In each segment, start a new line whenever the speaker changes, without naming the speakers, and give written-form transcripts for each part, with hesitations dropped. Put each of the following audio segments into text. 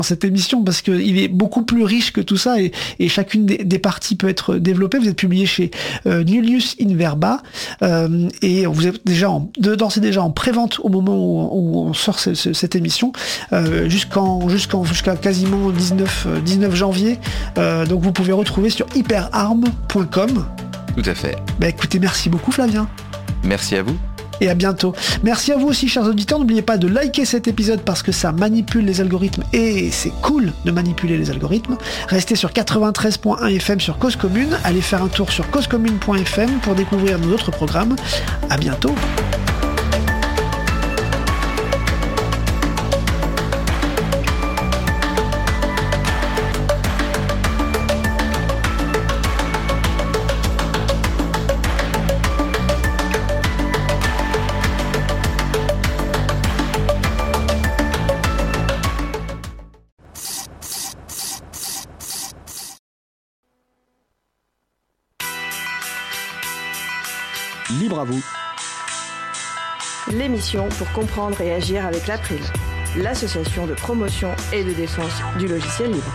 cette émission parce qu'il est beaucoup plus riche que tout ça et chacune des parties peut être développée. Vous êtes publié chez Nullius in Verba et vous êtes déjà d'ores et déjà en prévente au moment où on sort cette émission jusqu'à quasiment 19 janvier. Donc vous pouvez retrouver sur hyperarm.com.
Tout à fait.
Écoutez, merci beaucoup Flavien.
Merci à vous.
Et à bientôt. Merci à vous aussi, chers auditeurs. N'oubliez pas de liker cet épisode parce que ça manipule les algorithmes et c'est cool de manipuler les algorithmes. Restez sur 93.1 FM sur Cause Commune. Allez faire un tour sur causecommune.fm pour découvrir nos autres programmes. À bientôt.
Libre à vous.
L'émission pour comprendre et agir avec l'April, l'association de promotion et de défense du logiciel libre.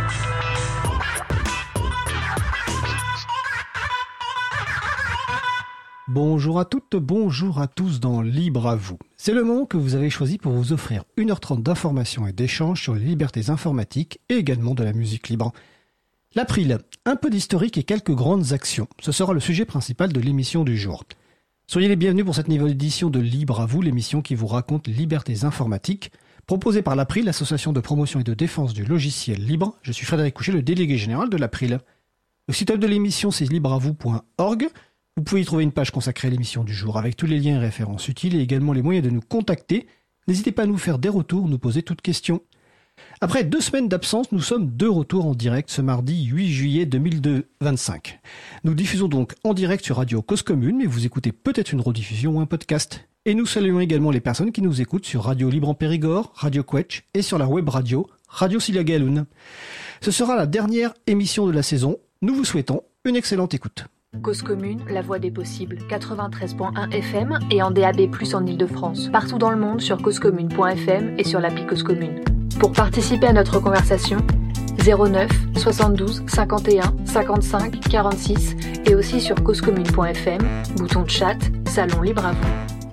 Bonjour à toutes, bonjour à tous dans Libre à vous. C'est le moment que vous avez choisi pour vous offrir 1h30 d'informations et d'échanges sur les libertés informatiques et également de la musique libre. L'April, un peu d'historique et quelques grandes actions. Ce sera le sujet principal de l'émission du jour. Soyez les bienvenus pour cette nouvelle édition de Libre à vous, l'émission qui vous raconte libertés informatiques, proposée par l'April, l'association de promotion et de défense du logiciel libre. Je suis Frédéric Couchet, le délégué général de l'April. Le site web de l'émission, c'est libreavou.org. Vous pouvez y trouver une page consacrée à l'émission du jour avec tous les liens et références utiles et également les moyens de nous contacter. N'hésitez pas à nous faire des retours, nous poser toutes questions. Après 2 semaines d'absence, nous sommes de retour en direct ce mardi 8 juillet 2025. Nous diffusons donc en direct sur Radio Cause Commune, mais vous écoutez peut-être une rediffusion ou un podcast. Et nous saluons également les personnes qui nous écoutent sur Radio Libre en Périgord, Radio Quetch et sur la web radio, Radio Silia-Galoun. Ce sera la dernière émission de la saison. Nous vous souhaitons une excellente écoute.
Cause Commune, la voix des possibles, 93.1 FM et en DAB+, en Ile-de-France. Partout dans le monde sur causecommune.fm et sur l'appli Cause Commune. Pour participer à notre conversation, 09 72 51 55 46 et aussi sur causecommune.fm, bouton de chat, salon libre à vous.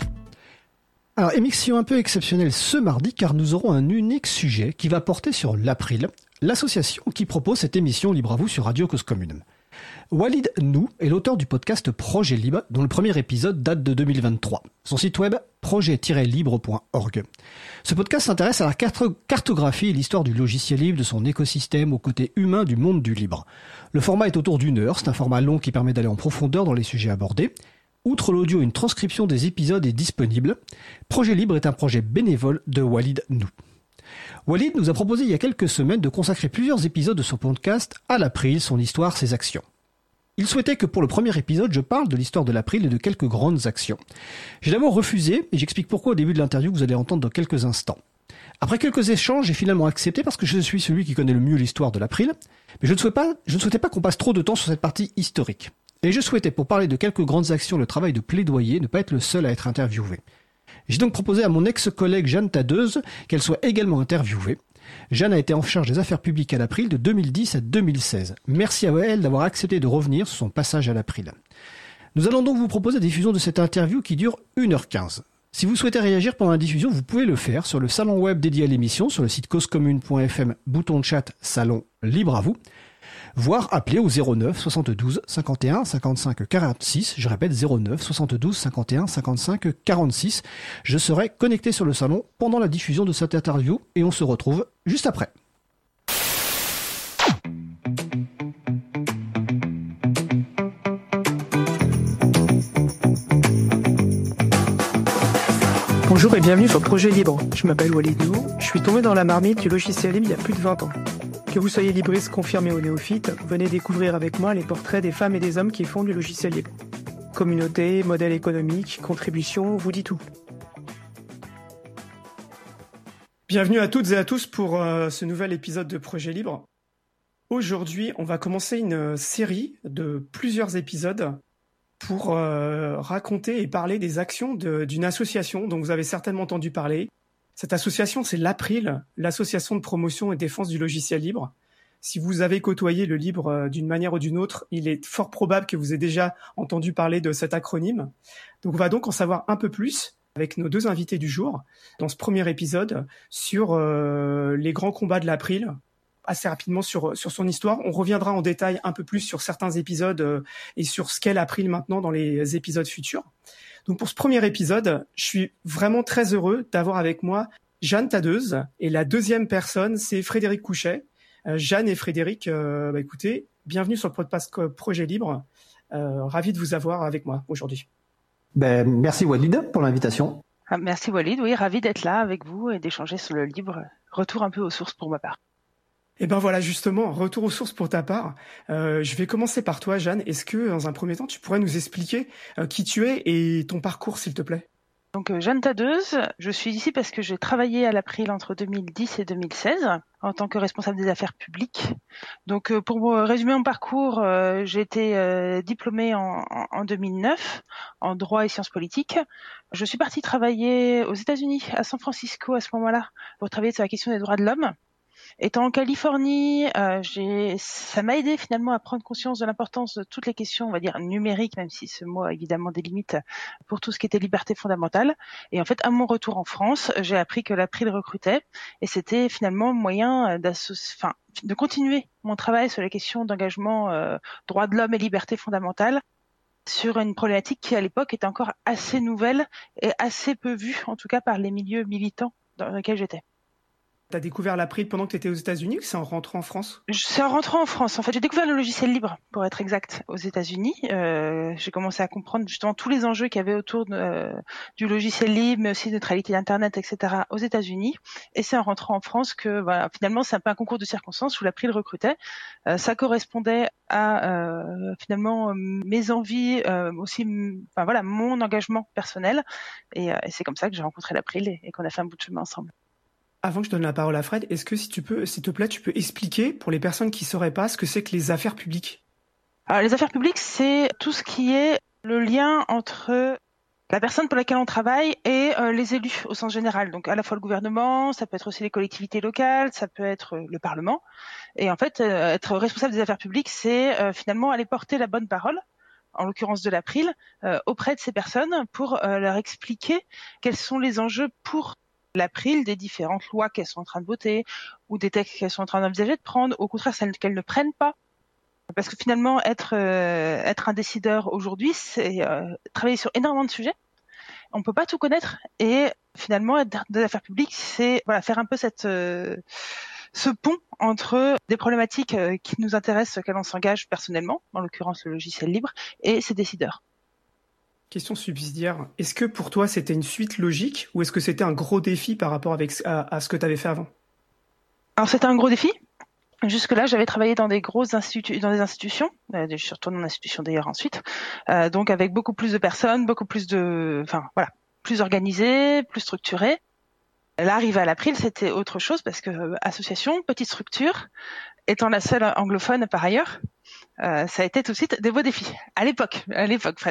Alors, émission un peu exceptionnelle ce mardi car nous aurons un unique sujet qui va porter sur l'April, l'association qui propose cette émission Libre à vous sur Radio Cause Commune. Walid Nou est l'auteur du podcast Projet Libre, dont le premier épisode date de 2023. Son site web, projet-libre.org. Ce podcast s'intéresse à la cartographie et l'histoire du logiciel libre, de son écosystème au côté humain du monde du libre. Le format est autour d'1 heure, c'est un format long qui permet d'aller en profondeur dans les sujets abordés. Outre l'audio, une transcription des épisodes est disponible. Projet Libre est un projet bénévole de Walid Nou. Walid nous a proposé il y a quelques semaines de consacrer plusieurs épisodes de son podcast à l'April, son histoire, ses actions. Il souhaitait que pour le premier épisode, je parle de l'histoire de l'April et de quelques grandes actions. J'ai d'abord refusé, et j'explique pourquoi au début de l'interview que vous allez entendre dans quelques instants. Après quelques échanges, j'ai finalement accepté parce que je suis celui qui connaît le mieux l'histoire de l'April, mais je ne souhaitais pas qu'on passe trop de temps sur cette partie historique. Et je souhaitais, pour parler de quelques grandes actions, le travail de plaidoyer, ne pas être le seul à être interviewé. J'ai donc proposé à mon ex-collègue Jeanne Tadeuse qu'elle soit également interviewée. Jeanne a été en charge des affaires publiques à l'April de 2010 à 2016. Merci à elle d'avoir accepté de revenir sur son passage à l'April. Nous allons donc vous proposer la diffusion de cette interview qui dure 1h15. Si vous souhaitez réagir pendant la diffusion, vous pouvez le faire sur le salon web dédié à l'émission, sur le site causecommune.fm, bouton de chat, salon libre à vous, voire appeler au 09 72 51 55 46. Je répète, 09 72 51 55 46. Je serai connecté sur le salon pendant la diffusion de cette interview et on se retrouve juste après.
Bonjour et bienvenue sur Projet Libre. Je m'appelle Walid Nou, je suis tombé dans la marmite du logiciel libre il y a plus de 20 ans. Que vous soyez libriste confirmé ou néophyte, venez découvrir avec moi les portraits des femmes et des hommes qui font du logiciel libre. Communauté, modèle économique, contribution, vous dit tout. Bienvenue à toutes et à tous pour ce nouvel épisode de Projet Libre. Aujourd'hui, on va commencer une série de plusieurs épisodes pour raconter et parler des actions d'une association dont vous avez certainement entendu parler. Cette association, c'est l'April, l'association de promotion et défense du logiciel libre. Si vous avez côtoyé le libre d'une manière ou d'une autre, il est fort probable que vous ayez déjà entendu parler de cet acronyme. Donc, on va donc en savoir un peu plus avec nos 2 invités du jour dans ce premier épisode sur les grands combats de l'April. Assez rapidement sur son histoire. On reviendra en détail un peu plus sur certains épisodes et sur ce qu'est l'April maintenant dans les épisodes futurs. Donc pour ce premier épisode, je suis vraiment très heureux d'avoir avec moi Jeanne Tadeuse et la deuxième personne, c'est Frédéric Couchet. Jeanne et Frédéric, écoutez, bienvenue sur le podcast Projet Libre. Ravi de vous avoir avec moi aujourd'hui.
Merci Walid pour l'invitation.
Merci Walid, oui, ravi d'être là avec vous et d'échanger sur le libre. Retour un peu aux sources pour ma part.
Et ben voilà, justement, retour aux sources pour ta part. Je vais commencer par toi, Jeanne. Est-ce que, dans un premier temps, tu pourrais nous expliquer qui tu es et ton parcours, s'il te plaît ?
Donc, Jeanne Tadeuse, je suis ici parce que j'ai travaillé à l'April entre 2010 et 2016 en tant que responsable des affaires publiques. Donc, pour résumer mon parcours, j'ai été diplômée en 2009 en droit et sciences politiques. Je suis partie travailler aux États-Unis, à San Francisco à ce moment-là, pour travailler sur la question des droits de l'homme. Étant en Californie, ça m'a aidé finalement à prendre conscience de l'importance de toutes les questions, on va dire numériques, même si ce mot a évidemment des limites pour tout ce qui était liberté fondamentale. Et en fait, à mon retour en France, j'ai appris que l'April recrutait, et c'était finalement moyen de continuer mon travail sur les questions d'engagement droits de l'homme et liberté fondamentale sur une problématique qui à l'époque était encore assez nouvelle et assez peu vue, en tout cas par les milieux militants dans lesquels j'étais.
T'as découvert l'April pendant que t'étais aux États-Unis ou c'est en rentrant en France ?
C'est en rentrant en France. En fait, j'ai découvert le logiciel libre, pour être exact, aux États-Unis. J'ai commencé à comprendre justement tous les enjeux qu'il y avait autour du logiciel libre, mais aussi de neutralité d'Internet, etc. aux États-Unis. Et c'est en rentrant en France que, voilà, finalement, c'est un peu un concours de circonstances où l'April recrutait. Ça correspondait à finalement mes envies, aussi, mon engagement personnel. Et c'est comme ça que j'ai rencontré l'April et qu'on a fait un bout de chemin ensemble.
Avant que je donne la parole à Fred, est-ce que s'il te plaît, tu peux expliquer pour les personnes qui ne sauraient pas ce que c'est que les affaires publiques ?
Alors, les affaires publiques, c'est tout ce qui est le lien entre la personne pour laquelle on travaille et les élus au sens général. Donc à la fois le gouvernement, ça peut être aussi les collectivités locales, ça peut être le Parlement. Et en fait, être responsable des affaires publiques, c'est finalement aller porter la bonne parole, en l'occurrence de l'April, auprès de ces personnes pour leur expliquer quels sont les enjeux pour l'April, des différentes lois qu'elles sont en train de voter ou des textes qu'elles sont en train d'envisager de prendre, au contraire celles qu'elles ne prennent pas. Parce que finalement, être un décideur aujourd'hui, c'est travailler sur énormément de sujets. On peut pas tout connaître et finalement, être des affaires publiques, c'est faire un peu ce pont entre des problématiques qui nous intéressent, auxquelles on s'engage personnellement, en l'occurrence le logiciel libre, et ces décideurs.
Question subsidiaire. Est-ce que pour toi, c'était une suite logique ou est-ce que c'était un gros défi par rapport à ce que tu avais fait avant ?
Alors, c'était un gros défi. Jusque-là, j'avais travaillé dans des grosses dans des institutions. Je suis retournée en institution d'ailleurs ensuite. Donc, avec beaucoup plus de personnes, beaucoup plus plus organisé, plus structuré. Là, arrivé à l'April, c'était autre chose parce que association, petite structure, étant la seule anglophone par ailleurs, ça a été tout de suite des beaux défis. À l'époque, Fred.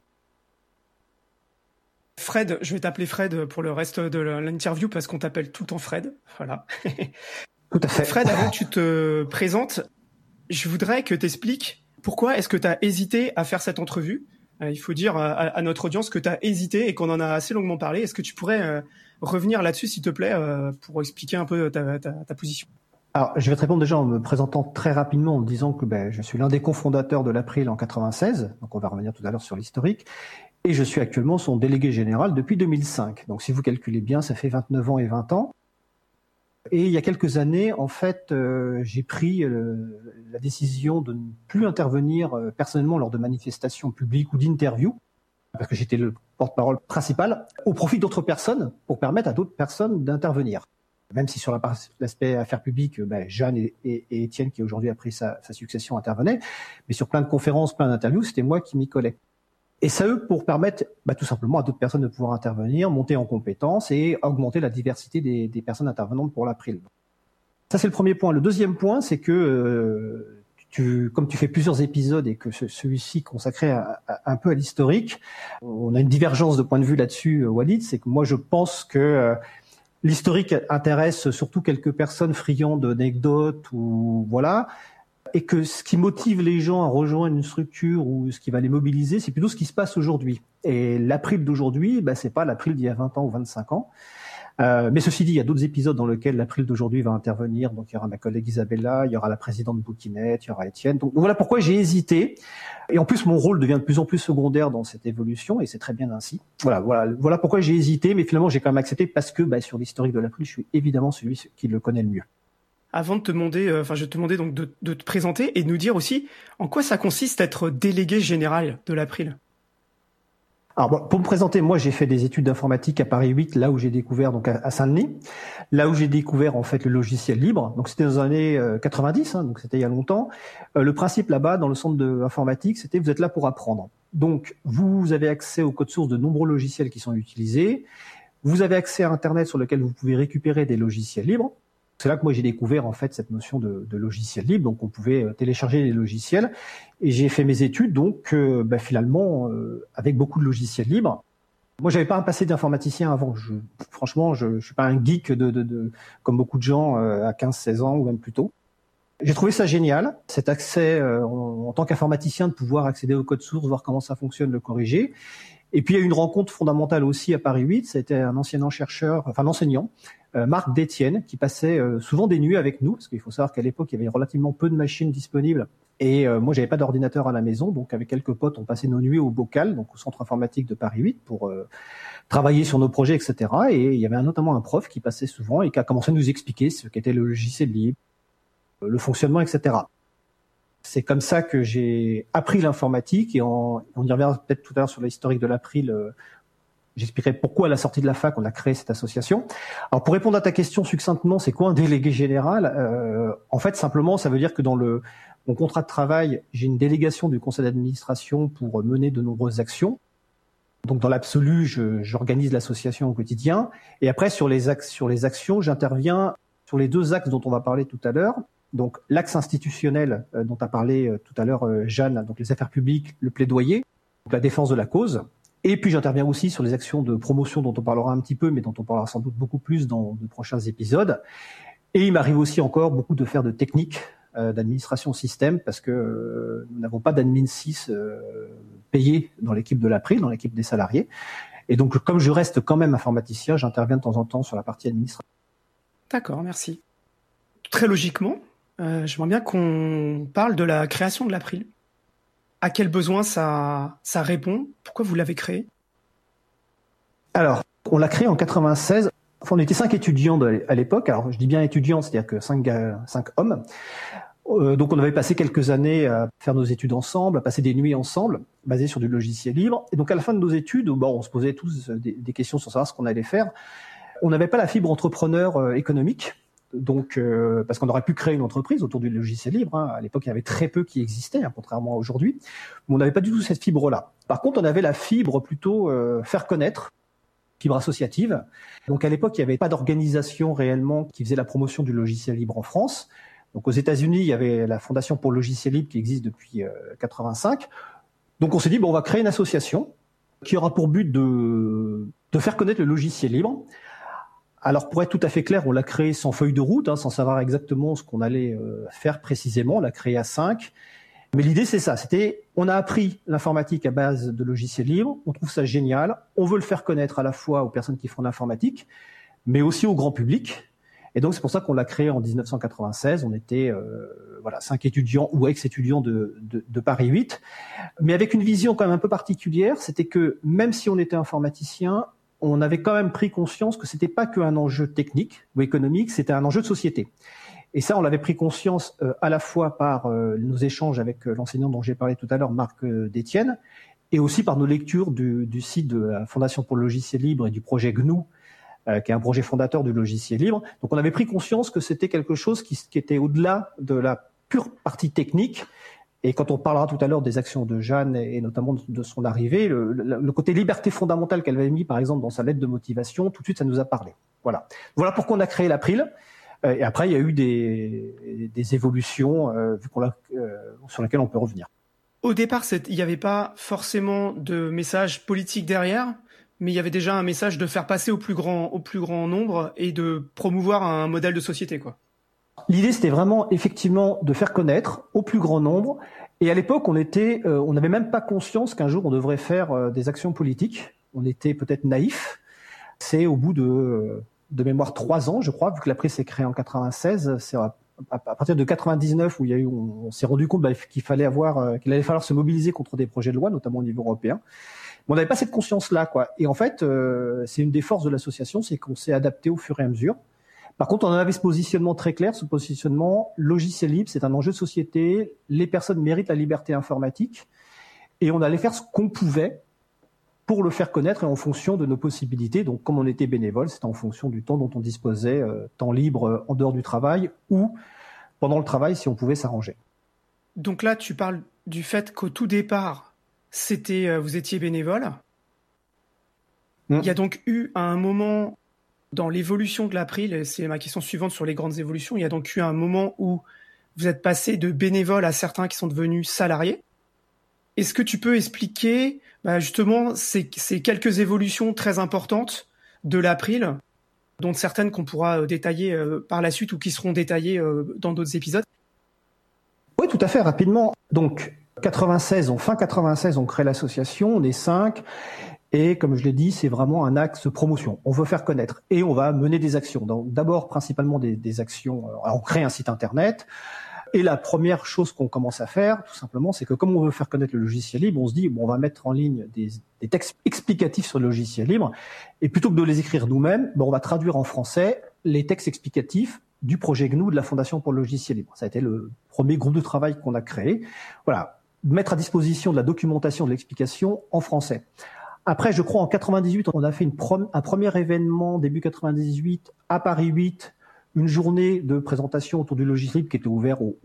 Fred, je vais t'appeler Fred pour le reste de l'interview parce qu'on t'appelle tout le temps Fred. Voilà.
Tout à fait.
Fred, avant que tu te présentes, je voudrais que tu expliques pourquoi est-ce que tu as hésité à faire cette entrevue. Il faut dire à notre audience que tu as hésité et qu'on en a assez longuement parlé. Est-ce que tu pourrais revenir là-dessus, s'il te plaît, pour expliquer un peu ta position ?
Alors, je vais te répondre déjà en me présentant très rapidement en disant que je suis l'un des cofondateurs de l'April en 96. Donc, on va revenir tout à l'heure sur l'historique. Et je suis actuellement son délégué général depuis 2005. Donc, si vous calculez bien, ça fait 29 ans et 20 ans. Et il y a quelques années, en fait, j'ai pris la décision de ne plus intervenir personnellement lors de manifestations publiques ou d'interviews, parce que j'étais le porte-parole principal, au profit d'autres personnes, pour permettre à d'autres personnes d'intervenir. Même si sur l'aspect affaires publiques, Jeanne et Étienne, qui aujourd'hui a pris sa succession, intervenaient, mais sur plein de conférences, plein d'interviews, c'était moi qui m'y collais. Et ça, pour permettre tout simplement à d'autres personnes de pouvoir intervenir, monter en compétences et augmenter la diversité des personnes intervenantes pour l'April. Ça, c'est le premier point. Le deuxième point, c'est que comme tu fais plusieurs épisodes et que celui-ci consacré un peu à l'historique, on a une divergence de point de vue là-dessus, Walid, c'est que moi, je pense que l'historique intéresse surtout quelques personnes friandes d'anecdotes ou voilà, et que ce qui motive les gens à rejoindre une structure ou ce qui va les mobiliser, c'est plutôt ce qui se passe aujourd'hui. Et l'April d'aujourd'hui, c'est pas l'April d'il y a 20 ans ou 25 ans. Mais ceci dit, il y a d'autres épisodes dans lesquels l'April d'aujourd'hui va intervenir. Donc, il y aura ma collègue Isabella, il y aura la présidente Bouquinette, il y aura Étienne. Donc voilà pourquoi j'ai hésité. Et en plus, mon rôle devient de plus en plus secondaire dans cette évolution, et c'est très bien ainsi. Voilà pourquoi j'ai hésité, mais finalement, j'ai quand même accepté parce que, sur l'historique de l'April, je suis évidemment celui qui le connaît le mieux.
Avant de te demander, je te demandais donc de te présenter et de nous dire aussi en quoi ça consiste d'être délégué général de l'April.
Alors pour me présenter, moi j'ai fait des études d'informatique à Paris 8, là où j'ai découvert, donc à Saint-Denis, là où j'ai découvert en fait le logiciel libre. Donc c'était dans les années 90, donc c'était il y a longtemps. Le principe là-bas dans le centre d'informatique, c'était vous êtes là pour apprendre. Donc vous avez accès au code source de nombreux logiciels qui sont utilisés. Vous avez accès à Internet sur lequel vous pouvez récupérer des logiciels libres. C'est là que moi j'ai découvert en fait cette notion de logiciel libre, donc on pouvait télécharger les logiciels, et j'ai fait mes études donc finalement avec beaucoup de logiciels libres. Moi j'avais pas un passé d'informaticien avant, franchement je suis pas un geek de comme beaucoup de gens à 15-16 ans ou même plus tôt. J'ai trouvé ça génial, cet accès en tant qu'informaticien de pouvoir accéder au code source, voir comment ça fonctionne, le corriger. Et puis il y a eu une rencontre fondamentale aussi à Paris 8, c'était un enseignant, Marc Détienne, qui passait souvent des nuits avec nous, parce qu'il faut savoir qu'à l'époque, il y avait relativement peu de machines disponibles. Et moi, j'avais pas d'ordinateur à la maison, donc avec quelques potes, on passait nos nuits au Bocal, donc au centre informatique de Paris 8, pour travailler sur nos projets, etc. Et il y avait notamment un prof qui passait souvent et qui a commencé à nous expliquer ce qu'était le logiciel libre, le fonctionnement, etc. C'est comme ça que j'ai appris l'informatique, et on y reviendra peut-être tout à l'heure sur l'historique de l'April. J'expliquerai pourquoi à la sortie de la fac on a créé cette association. Alors pour répondre à ta question succinctement, c'est quoi un délégué général ? En fait, simplement, ça veut dire que dans mon contrat de travail, j'ai une délégation du conseil d'administration pour mener de nombreuses actions. Donc dans l'absolu, j'organise l'association au quotidien. Et après, sur les actions, j'interviens sur les deux axes dont on va parler tout à l'heure. Donc l'axe institutionnel dont a parlé tout à l'heure Jeanne, donc les affaires publiques, le plaidoyer, donc la défense de la cause. Et puis j'interviens aussi sur les actions de promotion dont on parlera un petit peu, mais dont on parlera sans doute beaucoup plus dans de prochains épisodes. Et il m'arrive aussi encore beaucoup de faire de techniques d'administration système, parce que nous n'avons pas d'admin 6 payé dans l'équipe de l'April, dans l'équipe des salariés. Et donc comme je reste quand même informaticien, j'interviens de temps en temps sur la partie administrative.
D'accord, merci. Très logiquement, j'aimerais bien qu'on parle de la création de l'April. À quel besoin ça répond ? Pourquoi vous l'avez créé ?
Alors, on l'a créé en 96. Enfin, on était 5 étudiants à l'époque. Alors, je dis bien étudiants, c'est-à-dire que 5 hommes. Donc, on avait passé quelques années à faire nos études ensemble, à passer des nuits ensemble, basées sur du logiciel libre. Et donc, à la fin de nos études, on se posait tous des questions sur savoir ce qu'on allait faire. On n'avait pas la fibre entrepreneur économique. Donc, parce qu'on aurait pu créer une entreprise autour du logiciel libre. À l'époque, il y avait très peu qui existait, contrairement à aujourd'hui. Mais on n'avait pas du tout cette fibre-là. Par contre, on avait la fibre plutôt faire connaître, fibre associative. Donc, à l'époque, il n'y avait pas d'organisation réellement qui faisait la promotion du logiciel libre en France. Donc, aux États-Unis, il y avait la Fondation pour le logiciel libre qui existe depuis 85. Donc, on s'est dit, on va créer une association qui aura pour but de faire connaître le logiciel libre. Alors, pour être tout à fait clair, on l'a créé sans feuille de route, sans savoir exactement ce qu'on allait faire précisément. On l'a créé à 5. Mais l'idée, c'est ça. On a appris l'informatique à base de logiciels libres. On trouve ça génial. On veut le faire connaître à la fois aux personnes qui font l'informatique, mais aussi au grand public. Et donc, c'est pour ça qu'on l'a créé en 1996. On était 5 étudiants ou ex-étudiants de Paris 8. Mais avec une vision quand même un peu particulière. C'était que même si on était informaticien, on avait quand même pris conscience que c'était pas qu'un enjeu technique ou économique, c'était un enjeu de société. Et ça, on l'avait pris conscience à la fois par nos échanges avec l'enseignant dont j'ai parlé tout à l'heure, Marc Détienne, et aussi par nos lectures du site de la Fondation pour le logiciel libre et du projet GNU, qui est un projet fondateur du logiciel libre. Donc on avait pris conscience que c'était quelque chose qui était au-delà de la pure partie technique. Et quand on parlera tout à l'heure des actions de Jeanne et notamment de son arrivée, le côté liberté fondamentale qu'elle avait mis par exemple dans sa lettre de motivation, tout de suite ça nous a parlé. Voilà pourquoi on a créé l'April. Et après il y a eu des évolutions sur lesquelles on peut revenir.
Au départ, il n'y avait pas forcément de message politique derrière. Mais il y avait déjà un message de faire passer au plus grand nombre et de promouvoir un modèle de société, quoi.
L'idée, c'était vraiment effectivement de faire connaître au plus grand nombre. Et à l'époque, on n'avait même pas conscience qu'un jour on devrait faire des actions politiques. On était peut-être naïfs. C'est au bout de mémoire 3 ans, je crois, vu que l'April s'est créé en 96. C'est à partir de 99 où on s'est rendu compte qu'il allait falloir se mobiliser contre des projets de loi, notamment au niveau européen. Mais on n'avait pas cette conscience-là, quoi. Et en fait, c'est une des forces de l'association, c'est qu'on s'est adapté au fur et à mesure. Par contre, on avait ce positionnement très clair, ce positionnement logiciel libre, c'est un enjeu de société, les personnes méritent la liberté informatique, et on allait faire ce qu'on pouvait pour le faire connaître et en fonction de nos possibilités. Donc, comme on était bénévole, c'était en fonction du temps dont on disposait, temps libre en dehors du travail ou pendant le travail si on pouvait s'arranger.
Donc là, tu parles du fait qu'au tout départ, vous étiez bénévole. Il y a donc eu un moment dans l'évolution de l'April, et c'est ma question suivante sur les grandes évolutions, il y a donc eu un moment où vous êtes passé de bénévoles à certains qui sont devenus salariés. Est-ce que tu peux expliquer justement ces quelques évolutions très importantes de l'April, dont certaines qu'on pourra détailler par la suite ou qui seront détaillées dans d'autres épisodes?
Oui, tout à fait, rapidement. Donc, fin 96, on crée l'association, on est 5. Et comme je l'ai dit, c'est vraiment un axe promotion. On veut faire connaître et on va mener des actions. Donc, d'abord, principalement des actions. Alors, on crée un site internet. Et la première chose qu'on commence à faire, tout simplement, c'est que comme on veut faire connaître le logiciel libre, on se dit, on va mettre en ligne des textes explicatifs sur le logiciel libre. Et plutôt que de les écrire nous-mêmes, on va traduire en français les textes explicatifs du projet GNU de la Fondation pour le logiciel libre. Ça a été le premier groupe de travail qu'on a créé. Voilà. Mettre à disposition de la documentation, de l'explication en français. Après, je crois, en 98, on a fait un premier événement, début 98, à Paris 8, une journée de présentation autour du logiciel libre qui était ouvert au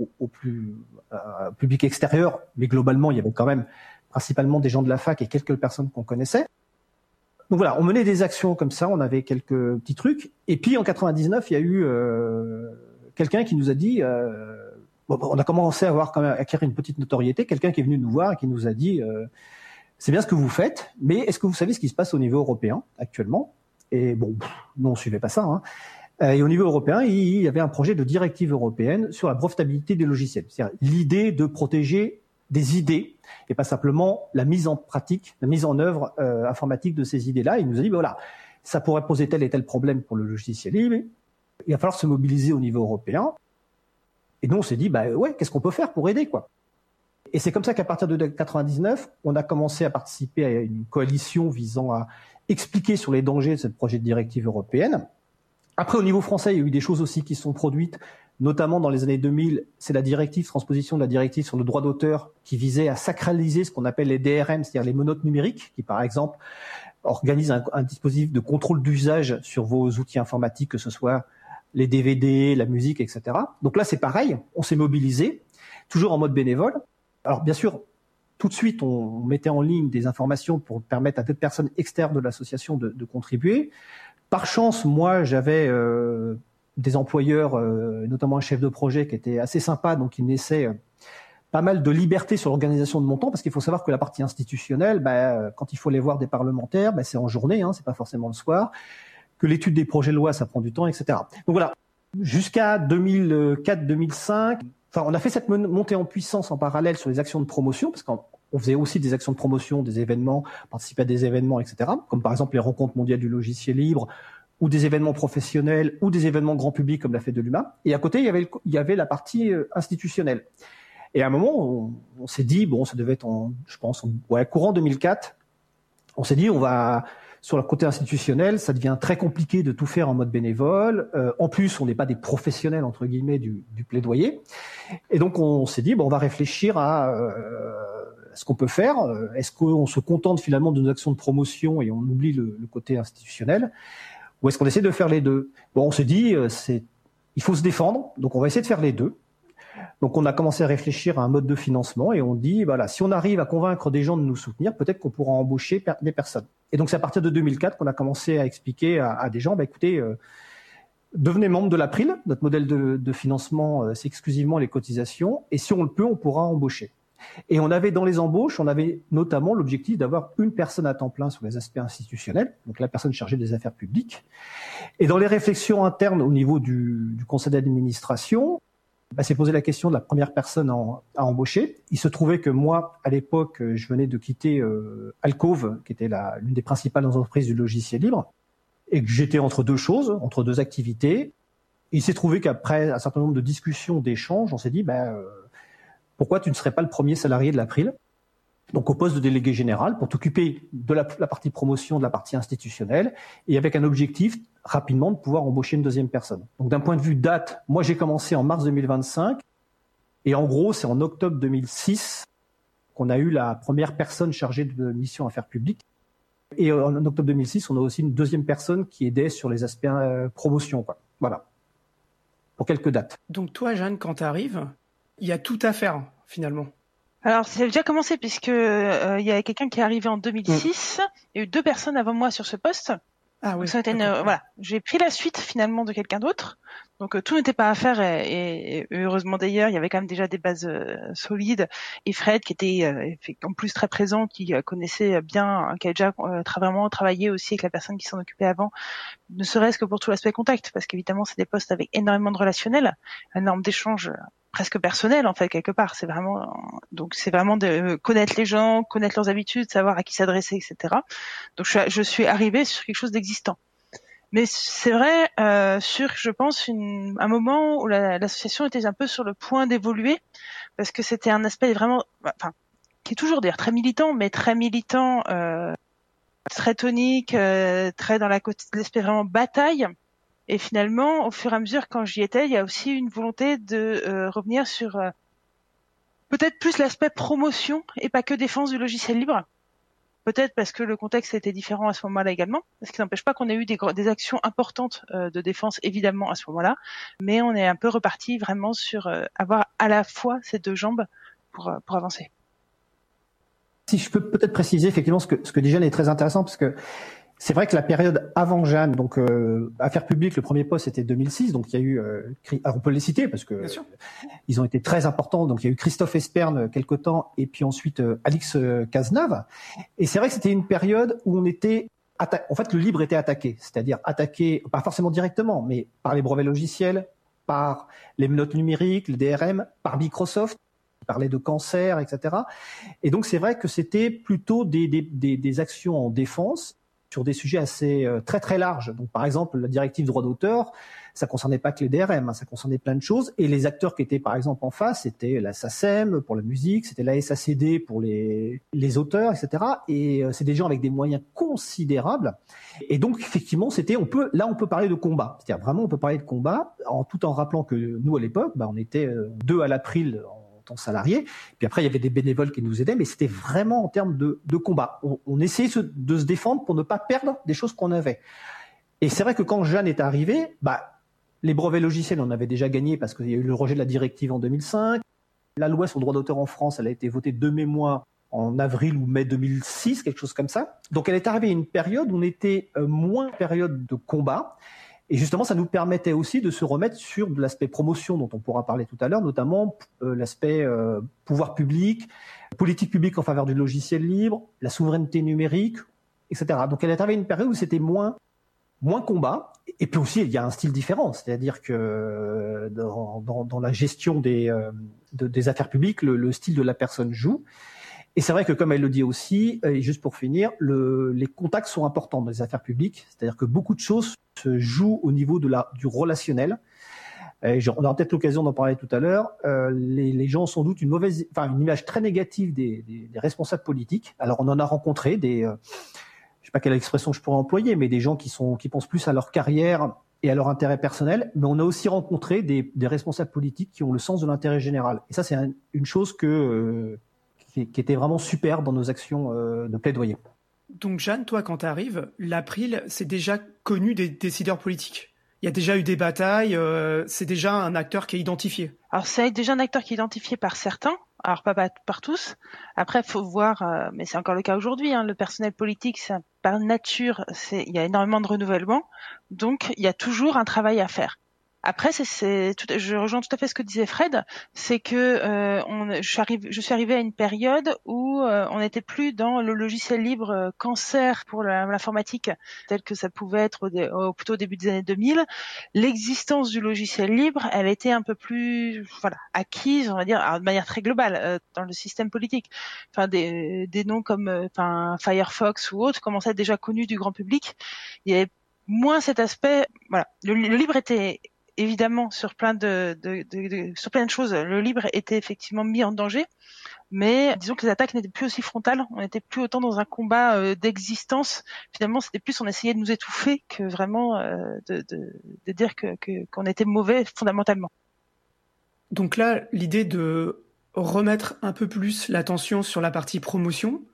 public extérieur. Mais globalement, il y avait quand même principalement des gens de la fac et quelques personnes qu'on connaissait. Donc voilà, on menait des actions comme ça, on avait quelques petits trucs. Et puis, en 99, il y a eu quelqu'un qui nous a dit... on a commencé à acquérir une petite notoriété. Quelqu'un qui est venu nous voir et qui nous a dit... c'est bien ce que vous faites, mais est-ce que vous savez ce qui se passe au niveau européen actuellement? Et bon, nous on suivait pas ça. Hein. Et au niveau européen, il y avait un projet de directive européenne sur la brevetabilité des logiciels. C'est-à-dire l'idée de protéger des idées et pas simplement la mise en pratique, la mise en œuvre informatique de ces idées-là. Il nous a dit, voilà, ça pourrait poser tel et tel problème pour le logiciel libre. Il va falloir se mobiliser au niveau européen. Et nous on s'est dit, ouais, qu'est-ce qu'on peut faire pour aider, quoi? Et c'est comme ça qu'à partir de 99, on a commencé à participer à une coalition visant à expliquer sur les dangers de ce projet de directive européenne. Après, au niveau français, il y a eu des choses aussi qui sont produites, notamment dans les années 2000. C'est la transposition de la directive sur le droit d'auteur qui visait à sacraliser ce qu'on appelle les DRM, c'est-à-dire les monotes numériques, qui par exemple organisent un dispositif de contrôle d'usage sur vos outils informatiques, que ce soit les DVD, la musique, etc. Donc là, c'est pareil, on s'est mobilisé, toujours en mode bénévole. Alors bien sûr, tout de suite, on mettait en ligne des informations pour permettre à d'autres personnes externes de l'association de contribuer. Par chance, moi, j'avais des employeurs, notamment un chef de projet qui était assez sympa, donc il me laissait pas mal de liberté sur l'organisation de mon temps, parce qu'il faut savoir que la partie institutionnelle, quand il faut aller voir des parlementaires, c'est en journée, c'est pas forcément le soir, que l'étude des projets de loi, ça prend du temps, etc. Donc voilà, jusqu'à 2004-2005... Enfin, on a fait cette montée en puissance en parallèle sur les actions de promotion, parce qu'on faisait aussi des actions de promotion, des événements, participer à des événements, etc., comme par exemple les rencontres mondiales du logiciel libre, ou des événements professionnels, ou des événements grand public comme la fête de l'UMA. Et à côté, il y avait la partie institutionnelle. Et à un moment, on s'est dit, ça devait être courant 2004, on s'est dit, sur le côté institutionnel, ça devient très compliqué de tout faire en mode bénévole. En plus, on n'est pas des professionnels, entre guillemets, du plaidoyer. Et donc, on s'est dit, on va réfléchir à ce qu'on peut faire. Est-ce qu'on se contente finalement de nos actions de promotion et on oublie le côté institutionnel? Ou est-ce qu'on essaie de faire les deux? On s'est dit, il faut se défendre, donc on va essayer de faire les deux. Donc, on a commencé à réfléchir à un mode de financement et on dit, si on arrive à convaincre des gens de nous soutenir, peut-être qu'on pourra embaucher des personnes. Et donc, c'est à partir de 2004 qu'on a commencé à expliquer à des gens, écoutez, devenez membre de l'April. Notre modèle de financement, c'est exclusivement les cotisations. Et si on le peut, on pourra embaucher. Et on avait dans les embauches, on avait notamment l'objectif d'avoir une personne à temps plein sur les aspects institutionnels, donc la personne chargée des affaires publiques. Et dans les réflexions internes au niveau du conseil d'administration, s'est posé la question de la première personne à embaucher. Il se trouvait que moi, à l'époque, je venais de quitter Alcove, qui était l'une des principales entreprises du logiciel libre, et que j'étais entre deux choses, entre deux activités. Il s'est trouvé qu'après un certain nombre de discussions, d'échanges, on s'est dit, pourquoi tu ne serais pas le premier salarié de l'April, donc au poste de délégué général, pour t'occuper de la partie promotion, de la partie institutionnelle, et avec un objectif rapidement de pouvoir embaucher une deuxième personne. Donc d'un point de vue date, moi j'ai commencé en mars 2025, et en gros c'est en octobre 2006 qu'on a eu la première personne chargée de mission affaires publiques. Et en octobre 2006, on a aussi une deuxième personne qui aidait sur les aspects promotion, quoi. Voilà, pour quelques dates.
Donc toi, Jeanne, quand tu arrives, il y a tout à faire finalement.
Alors, ça a déjà commencé puisque il y a quelqu'un qui est arrivé en 2006. Il y a eu 2 personnes avant moi sur ce poste.
Ah oui.
Donc, ça a été voilà. J'ai pris la suite finalement de quelqu'un d'autre. Donc tout n'était pas à faire et heureusement d'ailleurs, il y avait quand même déjà des bases solides. Et Fred qui était en plus très présent, qui connaissait bien, qui a déjà vraiment travaillé aussi avec la personne qui s'en occupait avant, ne serait-ce que pour tout l'aspect contact, parce qu'évidemment c'est des postes avec énormément de relationnel, énormément d'échanges presque personnels en fait quelque part. C'est vraiment de connaître les gens, connaître leurs habitudes, savoir à qui s'adresser, etc. Donc je suis arrivée sur quelque chose d'existant. Mais c'est vrai, je pense, un moment où l'association était un peu sur le point d'évoluer, parce que c'était un aspect vraiment, qui est toujours d'ailleurs très militant, très tonique, très dans l'aspect vraiment bataille. Et finalement, au fur et à mesure, quand j'y étais, il y a aussi une volonté de revenir sur peut-être plus l'aspect promotion et pas que défense du logiciel libre. Peut-être parce que le contexte était différent à ce moment-là également, ce qui n'empêche pas qu'on ait eu des actions importantes de défense évidemment à ce moment-là, mais on est un peu reparti vraiment sur avoir à la fois ces 2 jambes pour avancer.
Si je peux peut-être préciser effectivement ce que dit Jeanne est très intéressant, parce que c'est vrai que la période avant Jeanne, donc affaires publiques, le premier poste c'était 2006, donc il y a eu, on peut les citer parce que ils ont été très importants. Donc il y a eu Christophe Esperne quelque temps, et puis ensuite Alix Cazenave. Et c'est vrai que c'était une période où on était, en fait, le libre était attaqué, c'est-à-dire attaqué pas forcément directement, mais par les brevets logiciels, par les notes numériques, le DRM, par Microsoft. On parlait de cancer, etc. Et donc c'est vrai que c'était plutôt des actions en défense sur des sujets assez très très larges. Donc par exemple la directive droit d'auteur, ça concernait pas que les DRM, ça concernait plein de choses. Et les acteurs qui étaient par exemple en face, c'était la SACEM pour la musique, c'était la SACD pour les auteurs, etc. Et c'est des gens avec des moyens considérables. Et donc effectivement on peut parler de combat. C'est-à-dire vraiment on peut parler de combat tout en rappelant que nous à l'époque, on était 2 à l'April en salariés, puis après il y avait des bénévoles qui nous aidaient, mais c'était vraiment en termes de combat. On essayait de se défendre pour ne pas perdre des choses qu'on avait. Et c'est vrai que quand Jeanne est arrivée, les brevets logiciels on avait déjà gagné parce qu'il y a eu le rejet de la directive en 2005. La loi sur le droit d'auteur en France, elle a été votée de mémoire en avril ou mai 2006, quelque chose comme ça. Donc elle est arrivée à une période où on était moins en période de combat. Et justement, ça nous permettait aussi de se remettre sur de l'aspect promotion dont on pourra parler tout à l'heure, notamment l'aspect pouvoir public, politique publique en faveur du logiciel libre, la souveraineté numérique, etc. Donc elle est arrivée à une période où c'était moins combat. Et puis aussi, il y a un style différent, c'est-à-dire que dans la gestion des affaires publiques, le style de la personne joue. Et c'est vrai que, comme elle le dit aussi, et juste pour finir, les contacts sont importants dans les affaires publiques, c'est-à-dire que beaucoup de choses se jouent au niveau du relationnel. Et on aura peut-être l'occasion d'en parler tout à l'heure. Les gens ont sans doute une image très négative des responsables politiques. Alors on en a rencontré je sais pas quelle expression je pourrais employer, mais des gens qui pensent plus à leur carrière et à leur intérêt personnel. Mais on a aussi rencontré des responsables politiques qui ont le sens de l'intérêt général. Et ça, c'est une chose qui était vraiment super dans nos actions de plaidoyer.
Donc Jeanne, toi quand tu arrives, l'April, c'est déjà connu des décideurs politiques. Il y a déjà eu des batailles, c'est déjà un acteur qui est identifié.
Alors c'est déjà un acteur qui est identifié par certains, alors pas par tous. Après, il faut voir, mais c'est encore le cas aujourd'hui, le personnel politique, par nature, il y a énormément de renouvellement, donc il y a toujours un travail à faire. Après, je rejoins tout à fait ce que disait Fred, c'est que je suis arrivée à une période où on n'était plus dans le logiciel libre cancer pour l'informatique, tel que ça pouvait être plutôt au début des années 2000. L'existence du logiciel libre, elle était un peu plus acquise, on va dire, de manière très globale dans le système politique. Enfin, des noms comme Firefox ou autres commençaient à être déjà connus du grand public. Il y avait moins cet aspect. Voilà, le libre était évidemment sur plein de choses, le libre était effectivement mis en danger, mais disons que les attaques n'étaient plus aussi frontales, on n'était plus autant dans un combat d'existence. Finalement, c'était plus on essayait de nous étouffer que vraiment de dire qu'on était mauvais fondamentalement.
Donc là, l'idée de remettre un peu plus l'attention sur la partie promotion,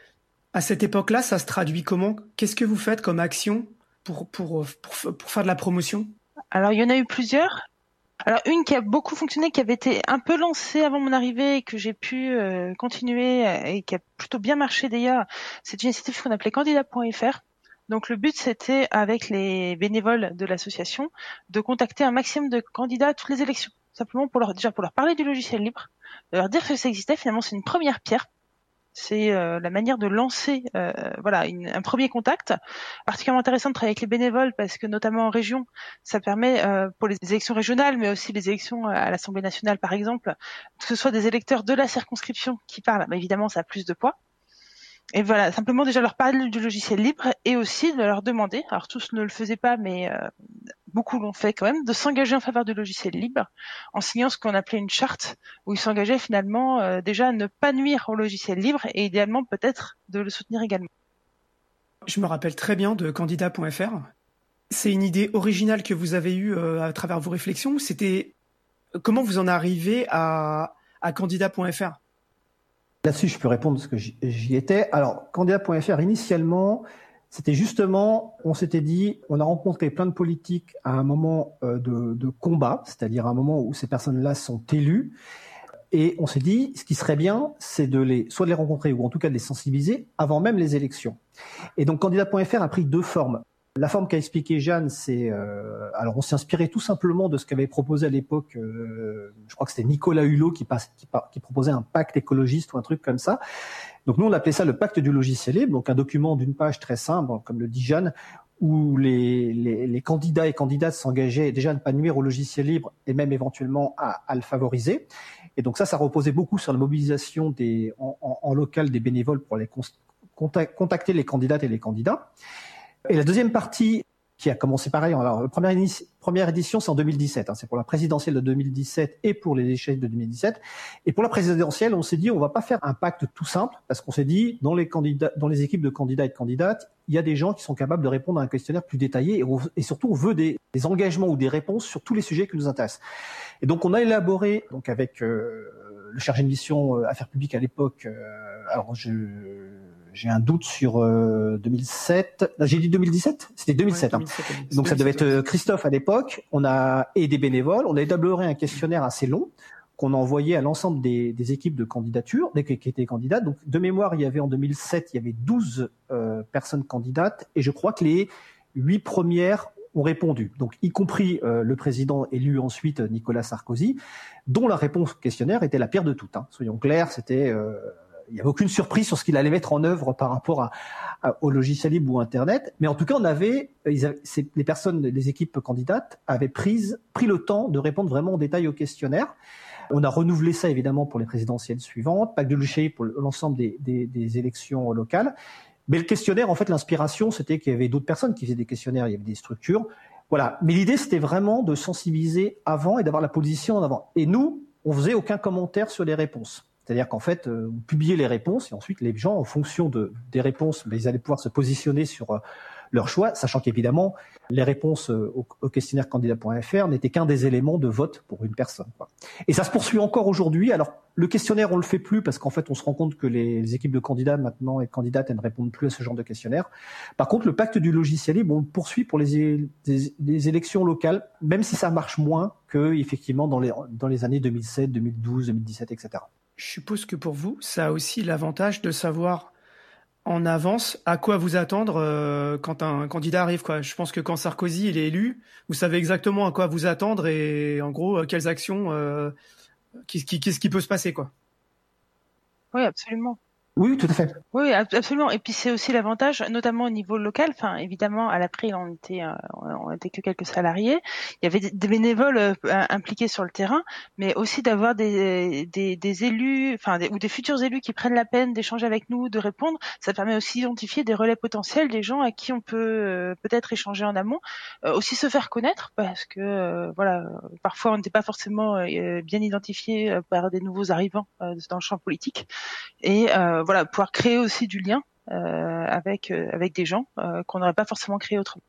à cette époque-là, ça se traduit comment ? Qu'est-ce que vous faites comme action pour faire de la promotion ?
Alors, il y en a eu plusieurs. Alors, une qui a beaucoup fonctionné, qui avait été un peu lancée avant mon arrivée et que j'ai pu continuer et qui a plutôt bien marché d'ailleurs, c'est une initiative qu'on appelait candidat.fr. Donc, le but, c'était, avec les bénévoles de l'association, de contacter un maximum de candidats à toutes les élections. Simplement pour leur parler du logiciel libre, de leur dire que ça existait. Finalement, c'est une première pierre. C'est la manière de lancer un premier contact. Particulièrement intéressant de travailler avec les bénévoles parce que notamment en région, ça permet pour les élections régionales, mais aussi les élections à l'Assemblée nationale par exemple, que ce soit des électeurs de la circonscription qui parlent, évidemment ça a plus de poids. Et voilà, simplement déjà leur parler du logiciel libre et aussi de leur demander, alors tous ne le faisaient pas, mais beaucoup l'ont fait quand même, de s'engager en faveur du logiciel libre en signant ce qu'on appelait une charte où ils s'engageaient finalement déjà à ne pas nuire au logiciel libre et idéalement peut-être de le soutenir également.
Je me rappelle très bien de candidat.fr. C'est une idée originale que vous avez eue à travers vos réflexions. Comment vous en arrivez à candidat.fr ?
Là-dessus, je peux répondre parce que j'y étais. Alors, candidat.fr, initialement, c'était justement, on s'était dit, on a rencontré plein de politiques à un moment de combat, c'est-à-dire un moment où ces personnes-là sont élues. Et on s'est dit, ce qui serait bien, c'est soit de les rencontrer ou en tout cas de les sensibiliser avant même les élections. Et donc, candidat.fr a pris deux formes. La forme qu'a expliqué Jeanne, c'est... alors, on s'est inspiré tout simplement de ce qu'avait proposé à l'époque, je crois que c'était Nicolas Hulot qui proposait un pacte écologiste ou un truc comme ça. Donc, nous, on appelait ça le pacte du logiciel libre, donc un document d'une page très simple, comme le dit Jeanne, où les candidats et candidates s'engageaient déjà à ne pas nuire au logiciel libre et même éventuellement à le favoriser. Et donc ça reposait beaucoup sur la mobilisation en local des bénévoles pour aller contacter les candidates et les candidats. Et la deuxième partie, qui a commencé pareil, alors la première édition, c'est en 2017, c'est pour la présidentielle de 2017 et pour les échelles de 2017. Et pour la présidentielle, on s'est dit, on va pas faire un pacte tout simple, parce qu'on s'est dit, dans les équipes de candidats et de candidates, il y a des gens qui sont capables de répondre à un questionnaire plus détaillé, et surtout, on veut des engagements ou des réponses sur tous les sujets qui nous intéressent. Et donc, on a élaboré, donc avec le chargé de mission Affaires publiques à l'époque, alors j'ai un doute sur 2007. J'ai dit 2017 ? C'était 2007. Ouais, 2007 Donc ça devait être Christophe à l'époque. Et des bénévoles. On a élaboré un questionnaire assez long qu'on a envoyé à l'ensemble des équipes de candidature, qui étaient candidates. Donc de mémoire, il y avait en 2007, il y avait 12 personnes candidates. Et je crois que les 8 premières ont répondu. Donc y compris le président élu ensuite, Nicolas Sarkozy, dont la réponse au questionnaire était la pire de toutes. Soyons clairs, c'était... il n'y avait aucune surprise sur ce qu'il allait mettre en œuvre par rapport au logiciel libre ou Internet. Mais en tout cas, les équipes candidates avaient pris le temps de répondre vraiment en détail au questionnaire. On a renouvelé ça évidemment pour les présidentielles suivantes, pacte de logiciel libre pour l'ensemble des élections locales. Mais le questionnaire, en fait, l'inspiration, c'était qu'il y avait d'autres personnes qui faisaient des questionnaires, il y avait des structures. Voilà. Mais l'idée, c'était vraiment de sensibiliser avant et d'avoir la position en avant. Et nous, on faisait aucun commentaire sur les réponses. C'est-à-dire qu'en fait, on publiait les réponses et ensuite les gens, en fonction des réponses, ils allaient pouvoir se positionner sur leur choix, sachant qu'évidemment, les réponses au questionnaire candidat.fr n'étaient qu'un des éléments de vote pour une personne. Et ça se poursuit encore aujourd'hui. Alors, le questionnaire, on le fait plus parce qu'en fait, on se rend compte que les équipes de candidats maintenant et de candidates, elles ne répondent plus à ce genre de questionnaire. Par contre, le pacte du logiciel libre, on le poursuit pour les élections locales, même si ça marche moins que effectivement dans les années 2007, 2012, 2017, etc.
Je suppose que pour vous, ça a aussi l'avantage de savoir en avance à quoi vous attendre quand un candidat arrive, quoi. Je pense que quand Sarkozy il est élu, vous savez exactement à quoi vous attendre et en gros quelles actions, qu'est-ce qui peut se passer, quoi.
Oui, absolument.
Oui, tout à fait.
Oui, absolument. Et puis c'est aussi l'avantage, notamment au niveau local. Enfin, évidemment, à l'April, on était que quelques salariés. Il y avait des bénévoles impliqués sur le terrain, mais aussi d'avoir des élus, ou des futurs élus qui prennent la peine d'échanger avec nous, de répondre. Ça permet aussi d'identifier des relais potentiels, des gens à qui on peut peut-être échanger en amont, aussi se faire connaître, parce que parfois on n'était pas forcément bien identifié par des nouveaux arrivants dans le champ politique. Et pouvoir créer aussi du lien avec des gens qu'on n'aurait pas forcément créé autrement.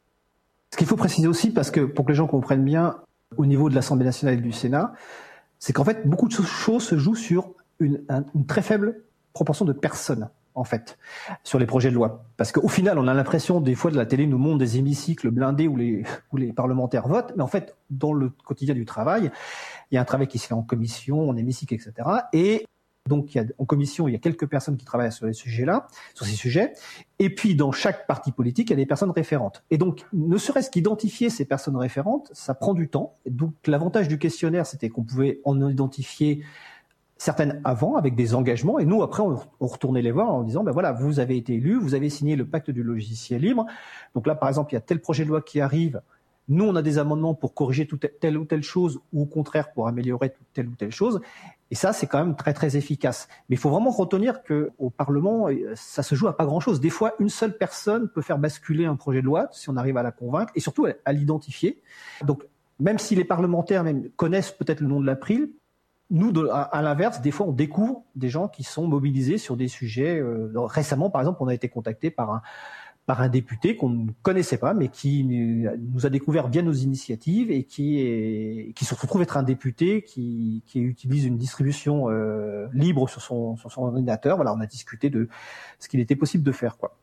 Ce qu'il faut préciser aussi, parce que pour que les gens comprennent bien, au niveau de l'Assemblée nationale et du Sénat, c'est qu'en fait, beaucoup de choses se jouent sur une très faible proportion de personnes, en fait, sur les projets de loi. Parce qu'au final, on a l'impression, des fois, de la télé nous montre des hémicycles blindés où les parlementaires votent, mais en fait, dans le quotidien du travail, il y a un travail qui se fait en commission, en hémicycle, etc. Et donc, en commission, il y a quelques personnes qui travaillent sur ces sujets. Et puis, dans chaque parti politique, il y a des personnes référentes. Et donc, ne serait-ce qu'identifier ces personnes référentes, ça prend du temps. Et donc, l'avantage du questionnaire, c'était qu'on pouvait en identifier certaines avant, avec des engagements. Et nous, après, on retournait les voir en disant, voilà, vous avez été élu, vous avez signé le pacte du logiciel libre. Donc là, par exemple, il y a tel projet de loi qui arrive. Nous, on a des amendements pour corriger telle ou telle chose, ou au contraire, pour améliorer telle ou telle chose. Et ça, c'est quand même très, très efficace. Mais il faut vraiment retenir qu'au Parlement, ça se joue à pas grand-chose. Des fois, une seule personne peut faire basculer un projet de loi, si on arrive à la convaincre, et surtout à l'identifier. Donc, même si les parlementaires même connaissent peut-être le nom de l'April, nous, à l'inverse, des fois, on découvre des gens qui sont mobilisés sur des sujets. Récemment, par exemple, on a été contacté par un député qu'on ne connaissait pas, mais qui nous a découvert bien nos initiatives et qui se retrouve être un député qui utilise une distribution libre sur son ordinateur. Voilà, on a discuté de ce qu'il était possible de faire, quoi.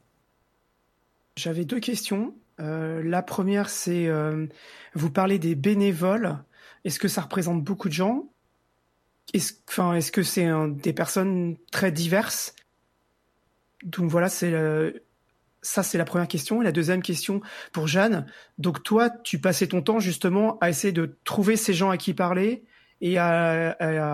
J'avais 2 questions. La première, c'est vous parlez des bénévoles. Est-ce que ça représente beaucoup de gens ? Est-ce que c'est des personnes très diverses ? Donc voilà, ça, c'est la première question. Et la deuxième question pour Jeanne. Donc toi, tu passais ton temps justement à essayer de trouver ces gens à qui parler et à